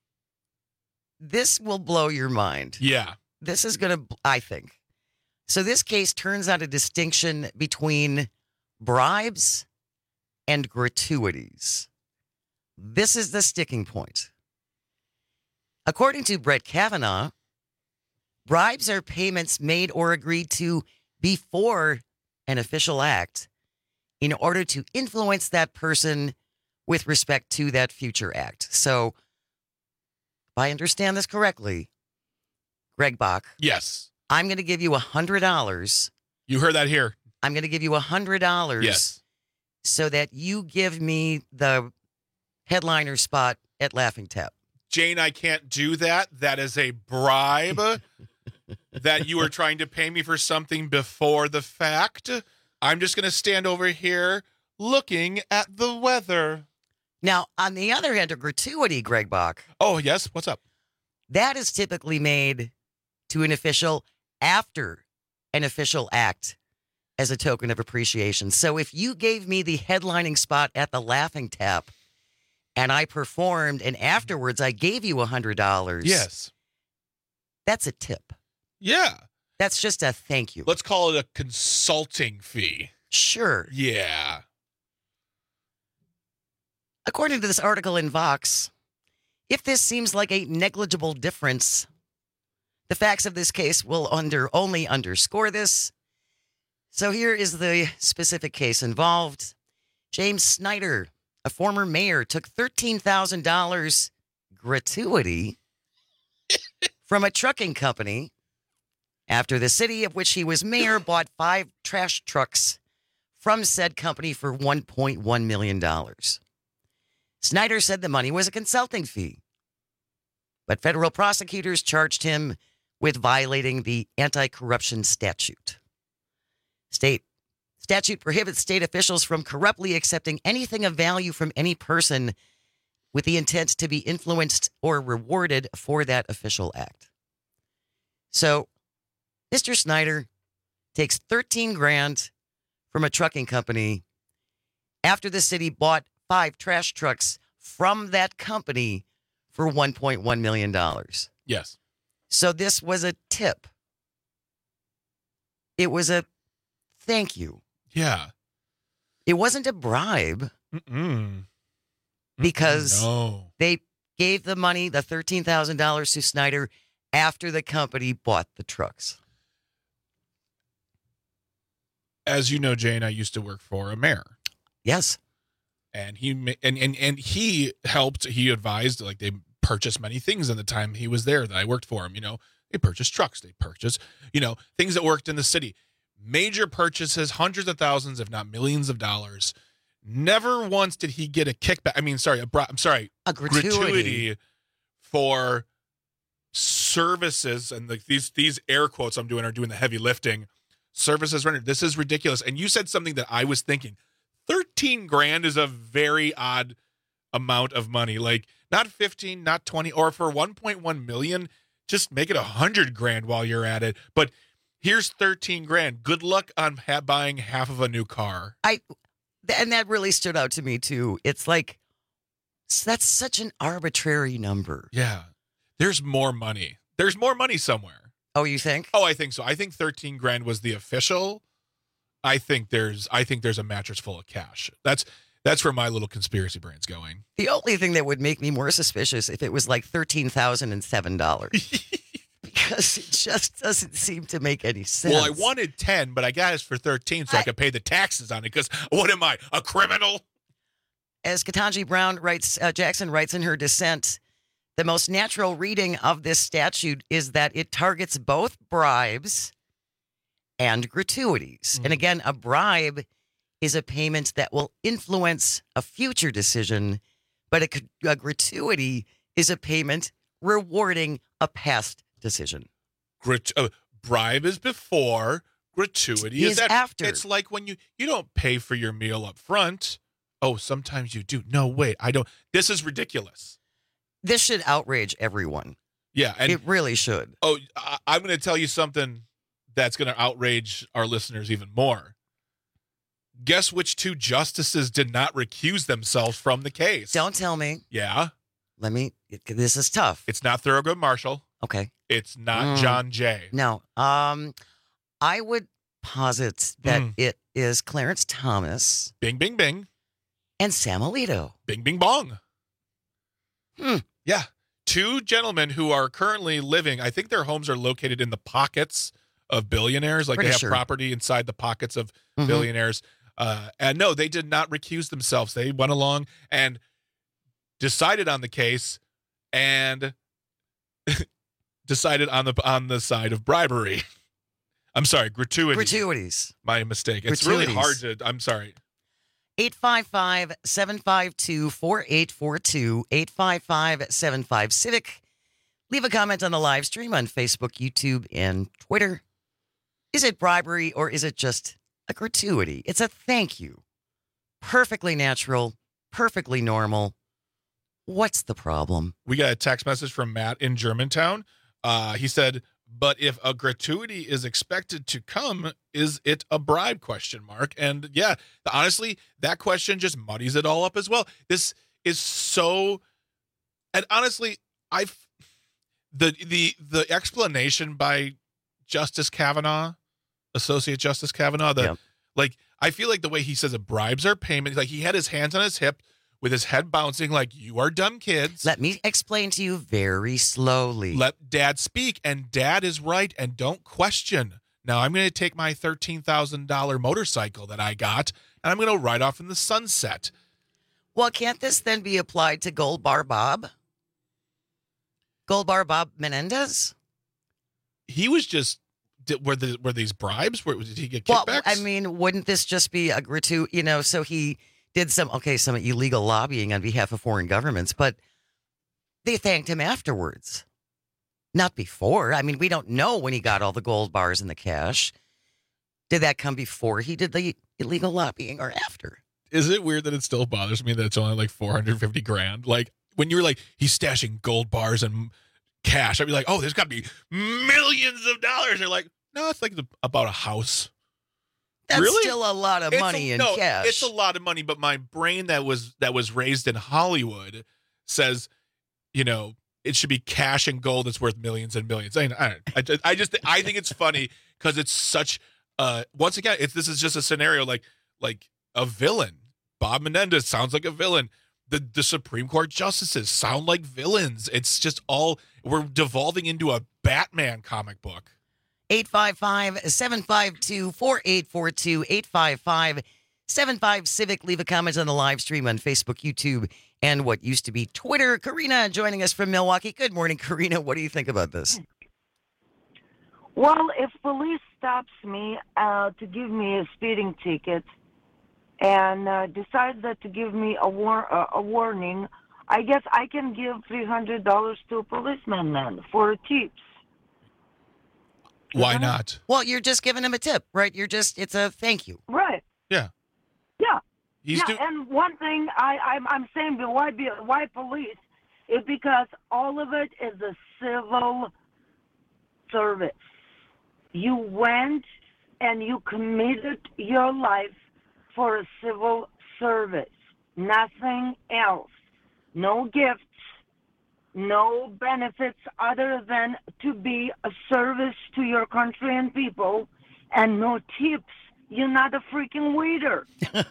This will blow your mind. yeah. This is going to, I think. So this case turns out a distinction between bribes and gratuities. This is the sticking point. According to Brett Kavanaugh, bribes are payments made or agreed to before an official act in order to influence that person with respect to that future act. So, if I understand this correctly, Greg Bach, Yes. I'm going to give you one hundred dollars. You heard that here. I'm going to give you one hundred dollars Yes. so that you give me the headliner spot at Laughing Tap. Jane, I can't do that. That is a bribe that you are trying to pay me for something before the fact. I'm just going to stand over here looking at the weather. Now, on the other hand, a gratuity, Greg Bach. Oh, yes. What's up? That is typically made to an official after an official act as a token of appreciation. So if you gave me the headlining spot at the Laughing Tap and I performed, and afterwards I gave you one hundred dollars. Yes. That's a tip. Yeah. That's just a thank you. Let's call it a consulting fee. Sure. Yeah. According to this article in Vox, if this seems like a negligible difference, the facts of this case will under only underscore this. So here is the specific case involved. James Snyder, a former mayor, took thirteen thousand dollars gratuity from a trucking company after the city of which he was mayor bought five trash trucks from said company for one point one million dollars. Snyder said the money was a consulting fee, but federal prosecutors charged him with violating the anti-corruption statute. State statute prohibits state officials from corruptly accepting anything of value from any person with the intent to be influenced or rewarded for that official act. So, Mister Snyder takes thirteen grand from a trucking company after the city bought five trash trucks from that company for one point one million dollars. Yes. So this was a tip. It was a thank you. Yeah. It wasn't a bribe. Mm-mm. Because no. they gave the money, the thirteen thousand dollars to Snyder after the company bought the trucks. As you know, Jane, I used to work for a mayor. Yes. And he and, and and he helped, he advised, like they purchased many things in the time he was there that I worked for him. You know, they purchased trucks, they purchased, you know, things that worked in the city. Major purchases, hundreds of thousands, if not millions of dollars. Never once did he get a kickback. I mean, sorry, a bri- I'm sorry, a gratuity. gratuity for services, and like these these air quotes I'm doing are doing the heavy lifting. Services rendered. This is ridiculous. And you said something that I was thinking. thirteen grand is a very odd amount of money. Like not fifteen, not twenty, or for one point one million, just make it a hundred grand while you're at it. But here's thirteen grand. Good luck on ha- buying half of a new car. I, and that really stood out to me too. It's like, that's such an arbitrary number. Yeah. There's more money. There's more money somewhere. Oh, you think? Oh, I think so. I think thirteen grand was the official. I think there's I think there's a mattress full of cash. That's that's where my little conspiracy brain's going. The only thing that would make me more suspicious if it was like thirteen thousand seven dollars. Because it just doesn't seem to make any sense. Well, I wanted ten, but I got it for thirteen so I, I could pay the taxes on it. Because what am I, a criminal? As Ketanji Brown writes, uh, Jackson writes in her dissent, the most natural reading of this statute is that it targets both bribes and gratuities. Mm-hmm. And again, a bribe is a payment that will influence a future decision, but a, a gratuity is a payment rewarding a past decision. Grat- uh, bribe is before, gratuity is, is at, after. It's like when you, you don't pay for your meal up front. Oh, sometimes you do. No, wait, I don't. This is ridiculous. This should outrage everyone. Yeah. And, it really should. Oh, I, I'm going to tell you something that's going to outrage our listeners even more. Guess which two justices did not recuse themselves from the case? Don't tell me. Yeah. Let me, this is tough. It's not Thurgood Marshall. Okay. It's not Mm. John Jay. No. Um, I would posit that Mm. it is Clarence Thomas. Bing, bing, bing. And Sam Alito. Bing, bing, bong. Hmm. Yeah. Two gentlemen who are currently living, I think their homes are located in the pockets of billionaires. Like Pretty they have sure. property inside the pockets of Mhm. billionaires. Uh, and no, they did not recuse themselves. They went along and decided on the case and decided on the on the side of bribery. I'm sorry, gratuity. Gratuities. My mistake. It's really Gratuities. hard to, I'm sorry. eight five five, seven five two, four eight four two, eight five five, seven five Civic. Leave a comment on the live stream on Facebook, YouTube, and Twitter. Is it bribery or is it just a gratuity? It's a thank you. Perfectly natural, perfectly normal. What's the problem? We got a text message from Matt in Germantown. Uh, he said, but if a gratuity is expected to come, is it a bribe, question mark? And yeah, honestly, that question just muddies it all up as well. This is so, and honestly, I've the the the explanation by Justice Kavanaugh, Associate Justice Kavanaugh, the Yep. like I feel like the way he says it, bribes are payment. Like he had his hands on his hip with his head bouncing, like you are dumb kids. Let me explain to you very slowly. Let Dad speak, and Dad is right, and don't question. Now I'm going to take my thirteen thousand dollar motorcycle that I got, and I'm going to ride off in the sunset. Well, can't this then be applied to Gold Bar Bob? Gold Bar Bob Menendez? He was just did, were the were these bribes? Were, did he get Well, kickbacks? I mean, wouldn't this just be a gratuitous, you know, so he did some, okay, some illegal lobbying on behalf of foreign governments, but they thanked him afterwards. Not before. I mean, we don't know when he got all the gold bars and the cash. Did that come before he did the illegal lobbying or after? Is it weird that it still bothers me that it's only like four hundred fifty grand? Like when you're like, he's stashing gold bars and cash, I'd be like, oh, there's got to be millions of dollars. They're like, no, it's like the, about a house. That's really? still a lot of It's money a, in no, cash. It's a lot of money, but my brain that was that was raised in Hollywood says, you know, it should be cash and gold that's worth millions and millions. I, I, I, I just I think it's funny because it's such. Uh, once again, it's this is just a scenario like like a villain. Bob Menendez sounds like a villain. The the Supreme Court justices sound like villains. It's just all we're devolving into a Batman comic book. eight five five, seven five two, four eight four two, eight five five, seven five Civic. Leave a comment on the live stream on Facebook, YouTube, and what used to be Twitter. Karina joining us from Milwaukee. Good morning, Karina. What do you think about this? Well, if police stops me uh, to give me a speeding ticket and uh, decides that to give me a, war- uh, a warning, I guess I can give three hundred dollars to a policeman then for tips. Why not? Well, you're just giving him a tip, right? You're just, it's a thank you. Right. Yeah. Yeah. He's yeah, do- and one thing I, I'm, I'm saying, but why, be, why police? Is because all of it is a civil service. You went and you committed your life for a civil service. Nothing else. No gifts, no benefits other than to be a service to your country and people, and no tips. You're not a freaking waiter.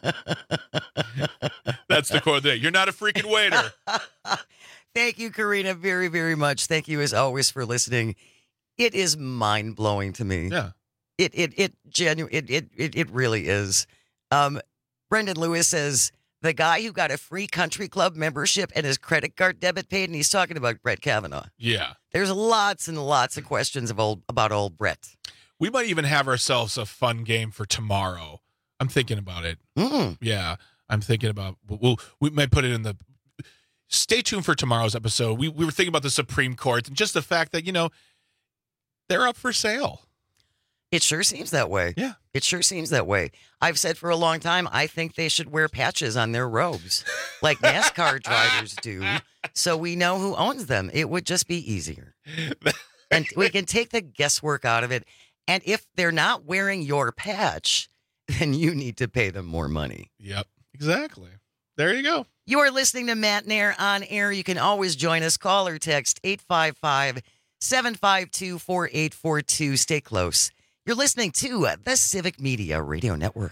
That's the quote there. You're not a freaking waiter. Thank you, Karina, very, very much. Thank you, as always, for listening. It is mind-blowing to me. Yeah. It it it genu- it, it it it really is. Um, Brendan Lewis says the guy who got a free country club membership and his credit card debit paid, and he's talking about Brett Kavanaugh. Yeah. There's lots and lots of questions of old about old Brett. We might even have ourselves a fun game for tomorrow. I'm thinking about it. Mm. Yeah, I'm thinking about. We'll we might put it in the. Stay tuned for tomorrow's episode. We we were thinking about the Supreme Court and just the fact that you know they're up for sale. It sure seems that way. Yeah. It sure seems that way. I've said for a long time, I think they should wear patches on their robes like NASCAR drivers do, so we know who owns them. It would just be easier. And we can take the guesswork out of it. And if they're not wearing your patch, then you need to pay them more money. Yep, exactly. There you go. You are listening to Matt Nair on air. You can always join us. Call or text eight five five, seven five two, four eight four two. Stay close. You're listening to the Civic Media Radio Network.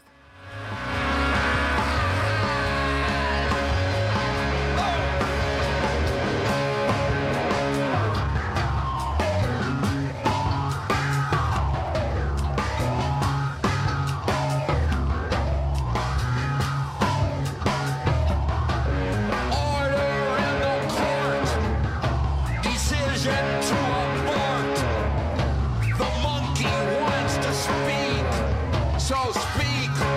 So speak.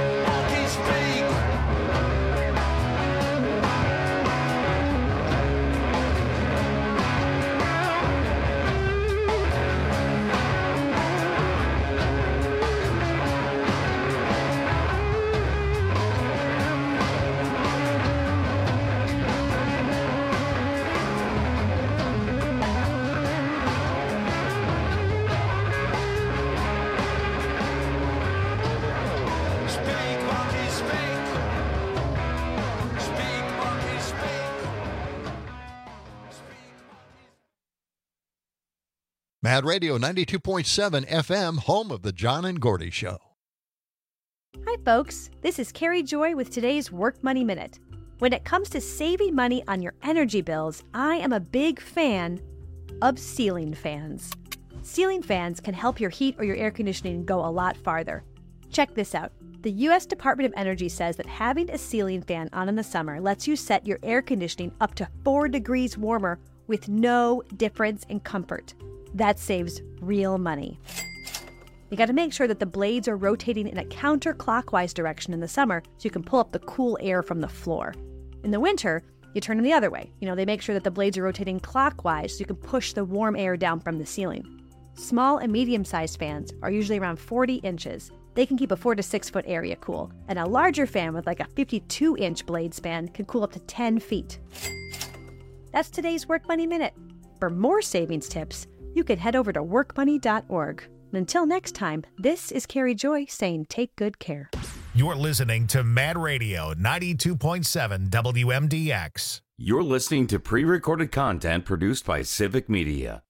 Mad Radio ninety-two point seven F M, home of the John and Gordy Show. Hi, folks. This is Carrie Joy with today's Work Money Minute. When it comes to saving money on your energy bills, I am a big fan of ceiling fans. Ceiling fans can help your heat or your air conditioning go a lot farther. Check this out. The U S Department of Energy says that having a ceiling fan on in the summer lets you set your air conditioning up to four degrees warmer with no difference in comfort. That saves real money. You got to make sure that the blades are rotating in a counterclockwise direction in the summer so you can pull up the cool air from the floor. In the winter, you turn them the other way. You know, they make sure that the blades are rotating clockwise so you can push the warm air down from the ceiling. Small and medium-sized fans are usually around forty inches. They can keep a four to six foot area cool, and a larger fan with like a fifty-two inch blade span can cool up to ten feet. That's today's Work Money Minute. For more savings tips, you can head over to work money dot org. Until next time, this is Carrie Joy saying take good care. You're listening to Mad Radio ninety-two point seven W M D X. You're listening to pre-recorded content produced by Civic Media.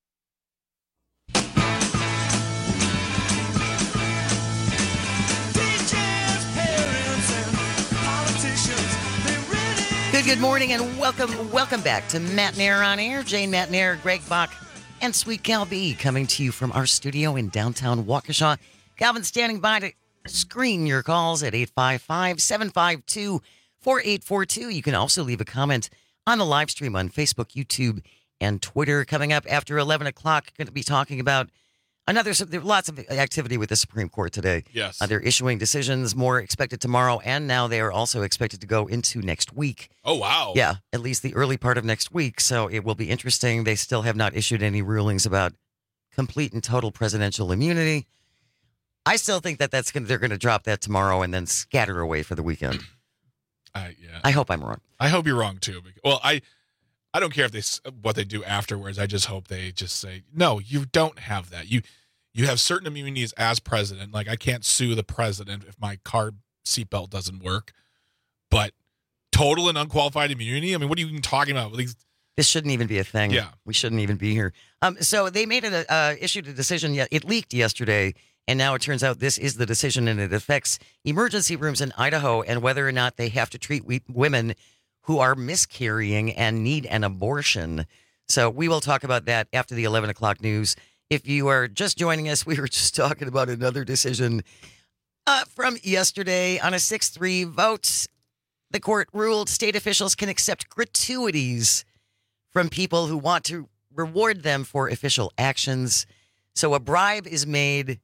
Good, good morning, and welcome, welcome back to Matt Nair on Air. Jane Matt Nair, Greg Bach, and Sweet Cal B coming to you from our studio in downtown Waukesha. Calvin standing by to screen your calls at eight five five, seven five two, four eight four two. You can also leave a comment on the live stream on Facebook, YouTube, and Twitter. Coming up after eleven o'clock, going to be talking about another, there's lots of activity with the Supreme Court today. Yes. Uh, they're issuing decisions, more expected tomorrow, and now they are also expected to go into next week. Oh, wow. Yeah, at least the early part of next week. So it will be interesting. They still have not issued any rulings about complete and total presidential immunity. I still think that that's gonna, they're going to drop that tomorrow and then scatter away for the weekend. I yeah. I hope I'm wrong. I hope you're wrong too. Well, I I don't care if they s- what they do afterwards. I just hope they just say, no, you don't have that. You you have certain immunities as president. Like, I can't sue the president if my car seatbelt doesn't work. But total and unqualified immunity? I mean, what are you even talking about? These, This shouldn't even be a thing. Yeah. We shouldn't even be here. Um, so they made it a, uh, issued a decision. Yet it leaked yesterday, and now it turns out this is the decision, and it affects emergency rooms in Idaho and whether or not they have to treat we- women who are miscarrying and need an abortion. So we will talk about that after the eleven o'clock news. If you are just joining us, we were just talking about another decision uh, from yesterday on a six three vote. The court ruled state officials can accept gratuities from people who want to reward them for official actions. So a bribe is made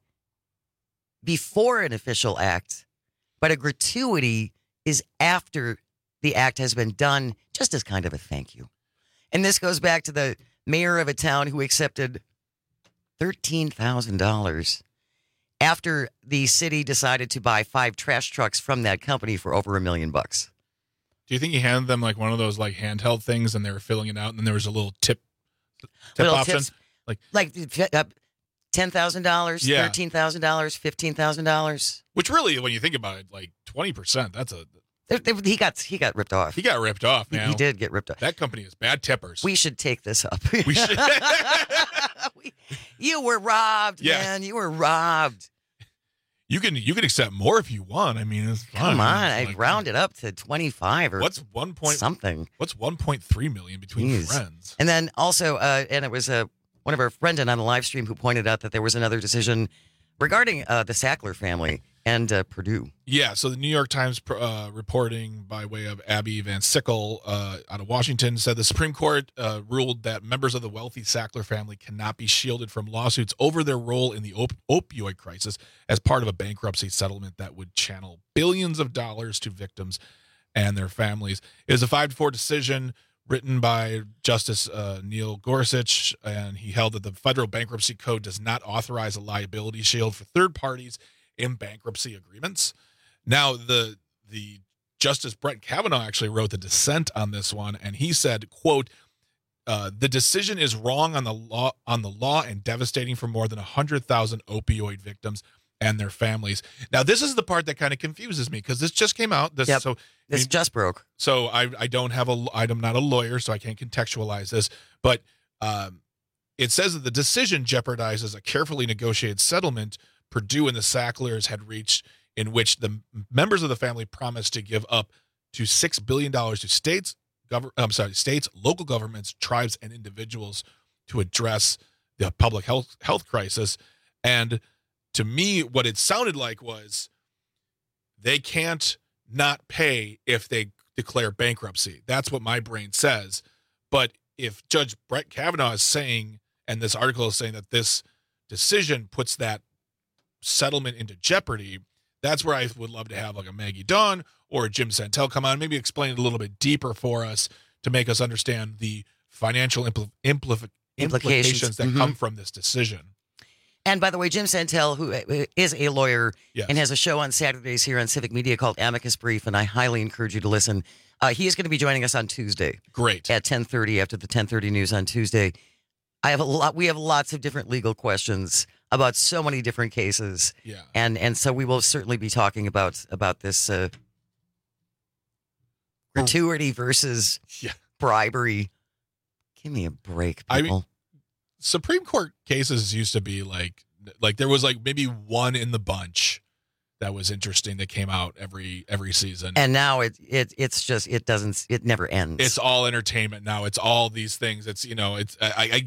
before an official act, but a gratuity is after the act has been done, just as kind of a thank you. And this goes back to the mayor of a town who accepted thirteen thousand dollars after the city decided to buy five trash trucks from that company for over a million bucks. do you think he handed them like one of those like handheld things and they were filling it out, and then there was a little tip tip Little option? tips, like like uh, ten thousand dollars, Yeah. thirteen thousand dollars, fifteen thousand dollars. Which really, when you think about it, like twenty percent, that's a He got he got ripped off. he got ripped off, He, man. he did get ripped off. That company is bad tippers. We should take this up. We should. We- you were robbed, Yeah. man. You were robbed. You can you can accept more if you want. I mean, it's fine. Come on, It's I'd round it up to twenty-five or What's one point something? What's one point three million between Jeez. friends? And then also, uh, and it was uh, one of our Brendan on the live stream who pointed out that there was another decision regarding uh, the Sackler family and uh, Purdue. Yeah, so the New York Times uh, reporting by way of Abby Van Sickle uh, out of Washington said the Supreme Court uh, ruled that members of the wealthy Sackler family cannot be shielded from lawsuits over their role in the op- opioid crisis as part of a bankruptcy settlement that would channel billions of dollars to victims and their families. It was a five to four decision written by Justice uh, Neil Gorsuch, and he held that the federal bankruptcy code does not authorize a liability shield for third parties in bankruptcy agreements. Now, the the Justice Brett Kavanaugh actually wrote the dissent on this one, and he said, quote, uh, the decision is wrong on the law on the law and devastating for more than one hundred thousand opioid victims and their families. Now, this is the part that kind of confuses me because this just came out. This, Yep. so This I mean, just broke. So I I don't have a I'm not a lawyer, so I can't contextualize this, but um, it says that the decision jeopardizes a carefully negotiated settlement Perdue and the Sacklers had reached, in which the members of the family promised to give up to six billion dollars to states, gov- I'm sorry, states, local governments, tribes, and individuals to address the public health health crisis. And to me, what it sounded like was they can't not pay if they declare bankruptcy. That's what my brain says. But if Judge Brett Kavanaugh is saying, and this article is saying that this decision puts that settlement into jeopardy, that's where I would love to have like a Maggie Dawn or a Jim Santel come on, maybe explain it a little bit deeper for us to make us understand the financial impl- impl- implications that mm-hmm. come from this decision. And by the way, Jim Santel, who is a lawyer yes. and has a show on Saturdays here on Civic Media called Amicus Brief, and I highly encourage you to listen. Uh, he is going to be joining us on Tuesday. Great. At ten thirty after the ten thirty news on Tuesday. I have a lot. We have lots of different legal questions about so many different cases. Yeah. And and so we will certainly be talking about about this uh, gratuity versus yeah. bribery. Give me a break, people. I mean, Supreme Court cases used to be like like there was like maybe one in the bunch that was interesting that came out every every season. And now it it it's just it doesn't it never ends. It's all entertainment now. It's all these things. It's you know it's I. I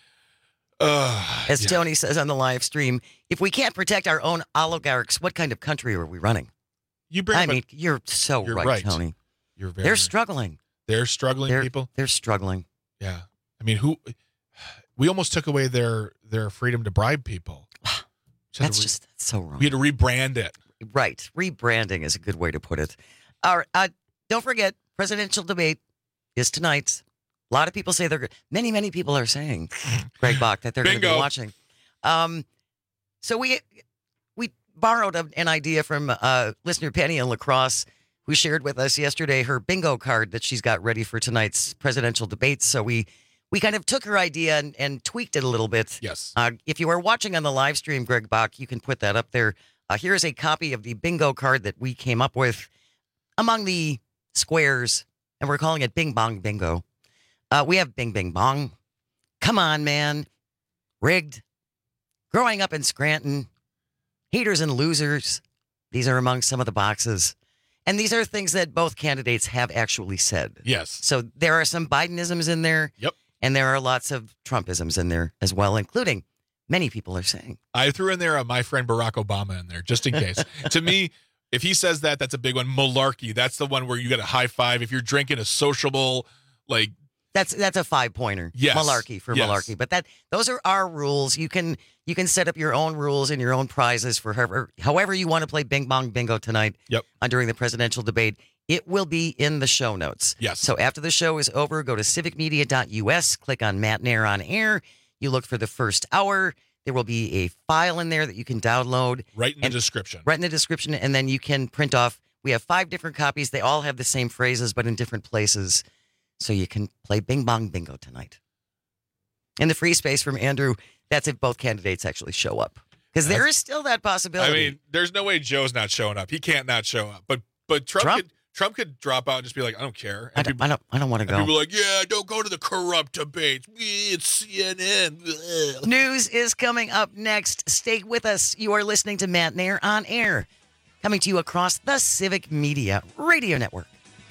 Uh, As yeah. Tony says on the live stream, if we can't protect our own oligarchs, what kind of country are we running? You bring I up a- mean, you're so You're right, right. Tony. You're very They're right. struggling. They're struggling, They're, people. They're struggling. Yeah, I mean, who? We almost took away their their freedom to bribe people. That's re- just that's so wrong. We had to rebrand it. Right, rebranding is a good way to put it. All right, uh, don't forget, presidential debate is tonight. A lot of people say they're. Many, many people are saying, Greg Bach, that they're going to be watching. Um, so we we borrowed a, an idea from uh, listener Penny in La Crosse, who shared with us yesterday her bingo card that she's got ready for tonight's presidential debate. So we we kind of took her idea and, and tweaked it a little bit. Yes. Uh, if you are watching on the live stream, Greg Bach, you can put that up there. Uh, here is a copy of the bingo card that we came up with among the squares, and we're calling it Bing Bong Bingo. Uh, we have Bing Bing Bong. Come on, man. Rigged. Growing up in Scranton. Haters and losers. These are among some of the boxes. And these are things that both candidates have actually said. Yes. So there are some Bidenisms in there. Yep. And there are lots of Trumpisms in there as well, including many people are saying. I threw in there uh, my friend Barack Obama in there, just in case. To me, if he says that, that's a big one. Malarkey. That's the one where you get a high five. If you're drinking a sociable, like... That's that's a five pointer. Yes. Malarkey for yes. malarkey. But that those are our rules. You can you can set up your own rules and your own prizes for however however you want to play Bing Bong Bingo tonight. Yep. Uh, during the presidential debate. It will be in the show notes. Yes. So after the show is over, go to civic media dot U S, click on Matt Nair on Air. You look for the first hour. There will be a file in there that you can download. Right in and, the description. Right in the description, and then you can print off. We have five different copies. They all have the same phrases, but in different places. So you can play Bing Bong Bingo tonight. In the free space from Andrew, that's if both candidates actually show up. Because there is still that possibility. I mean, there's no way Joe's not showing up. He can't not show up. But but Trump, Trump? Could, Trump could drop out and just be like, I don't care. I And don't, people, I don't, I don't want to and go. people are like, yeah, don't go to the corrupt debates. It's C N N. Ugh. News is coming up next. Stay with us. You are listening to Matt Nair on Air, coming to you across the Civic Media Radio Network.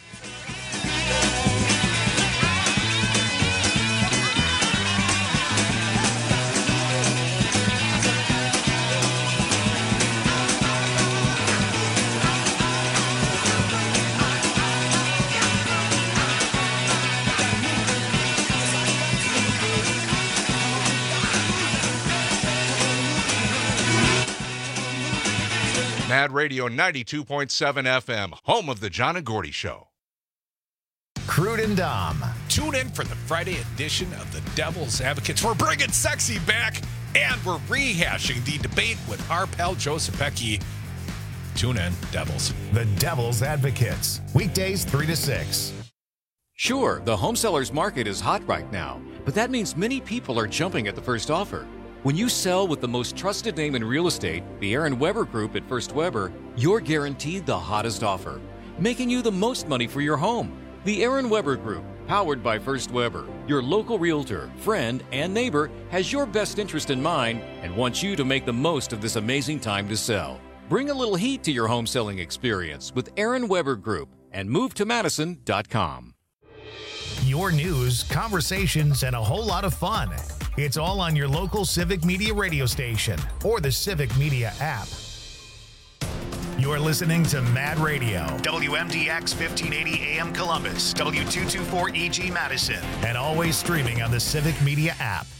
Mad Radio ninety-two point seven F M, home of the John and Gordy Show. Crude and Dom. Tune in for the Friday edition of the Devil's Advocates. We're bringing sexy back, and we're rehashing the debate with our pal Joe Sapecki. Tune in, Devils. The Devil's Advocates. Weekdays three to six. Sure, the home seller's market is hot right now, but that means many people are jumping at the first offer. When you sell with the most trusted name in real estate, the Aaron Weber Group at First Weber, you're guaranteed the hottest offer, making you the most money for your home. The Aaron Weber Group, Powered by First Weber, your local realtor, friend, and neighbor has your best interest in mind and wants you to make the most of this amazing time to sell. Bring a little heat to your home selling experience with Aaron Weber Group and move to madison dot com. Your news, conversations, and a whole lot of fun. It's all on your local Civic Media radio station or the Civic Media app. You're listening to Mad Radio, W M D X fifteen eighty A M Columbus, W two twenty-four E G Madison, and always streaming on the Civic Media app.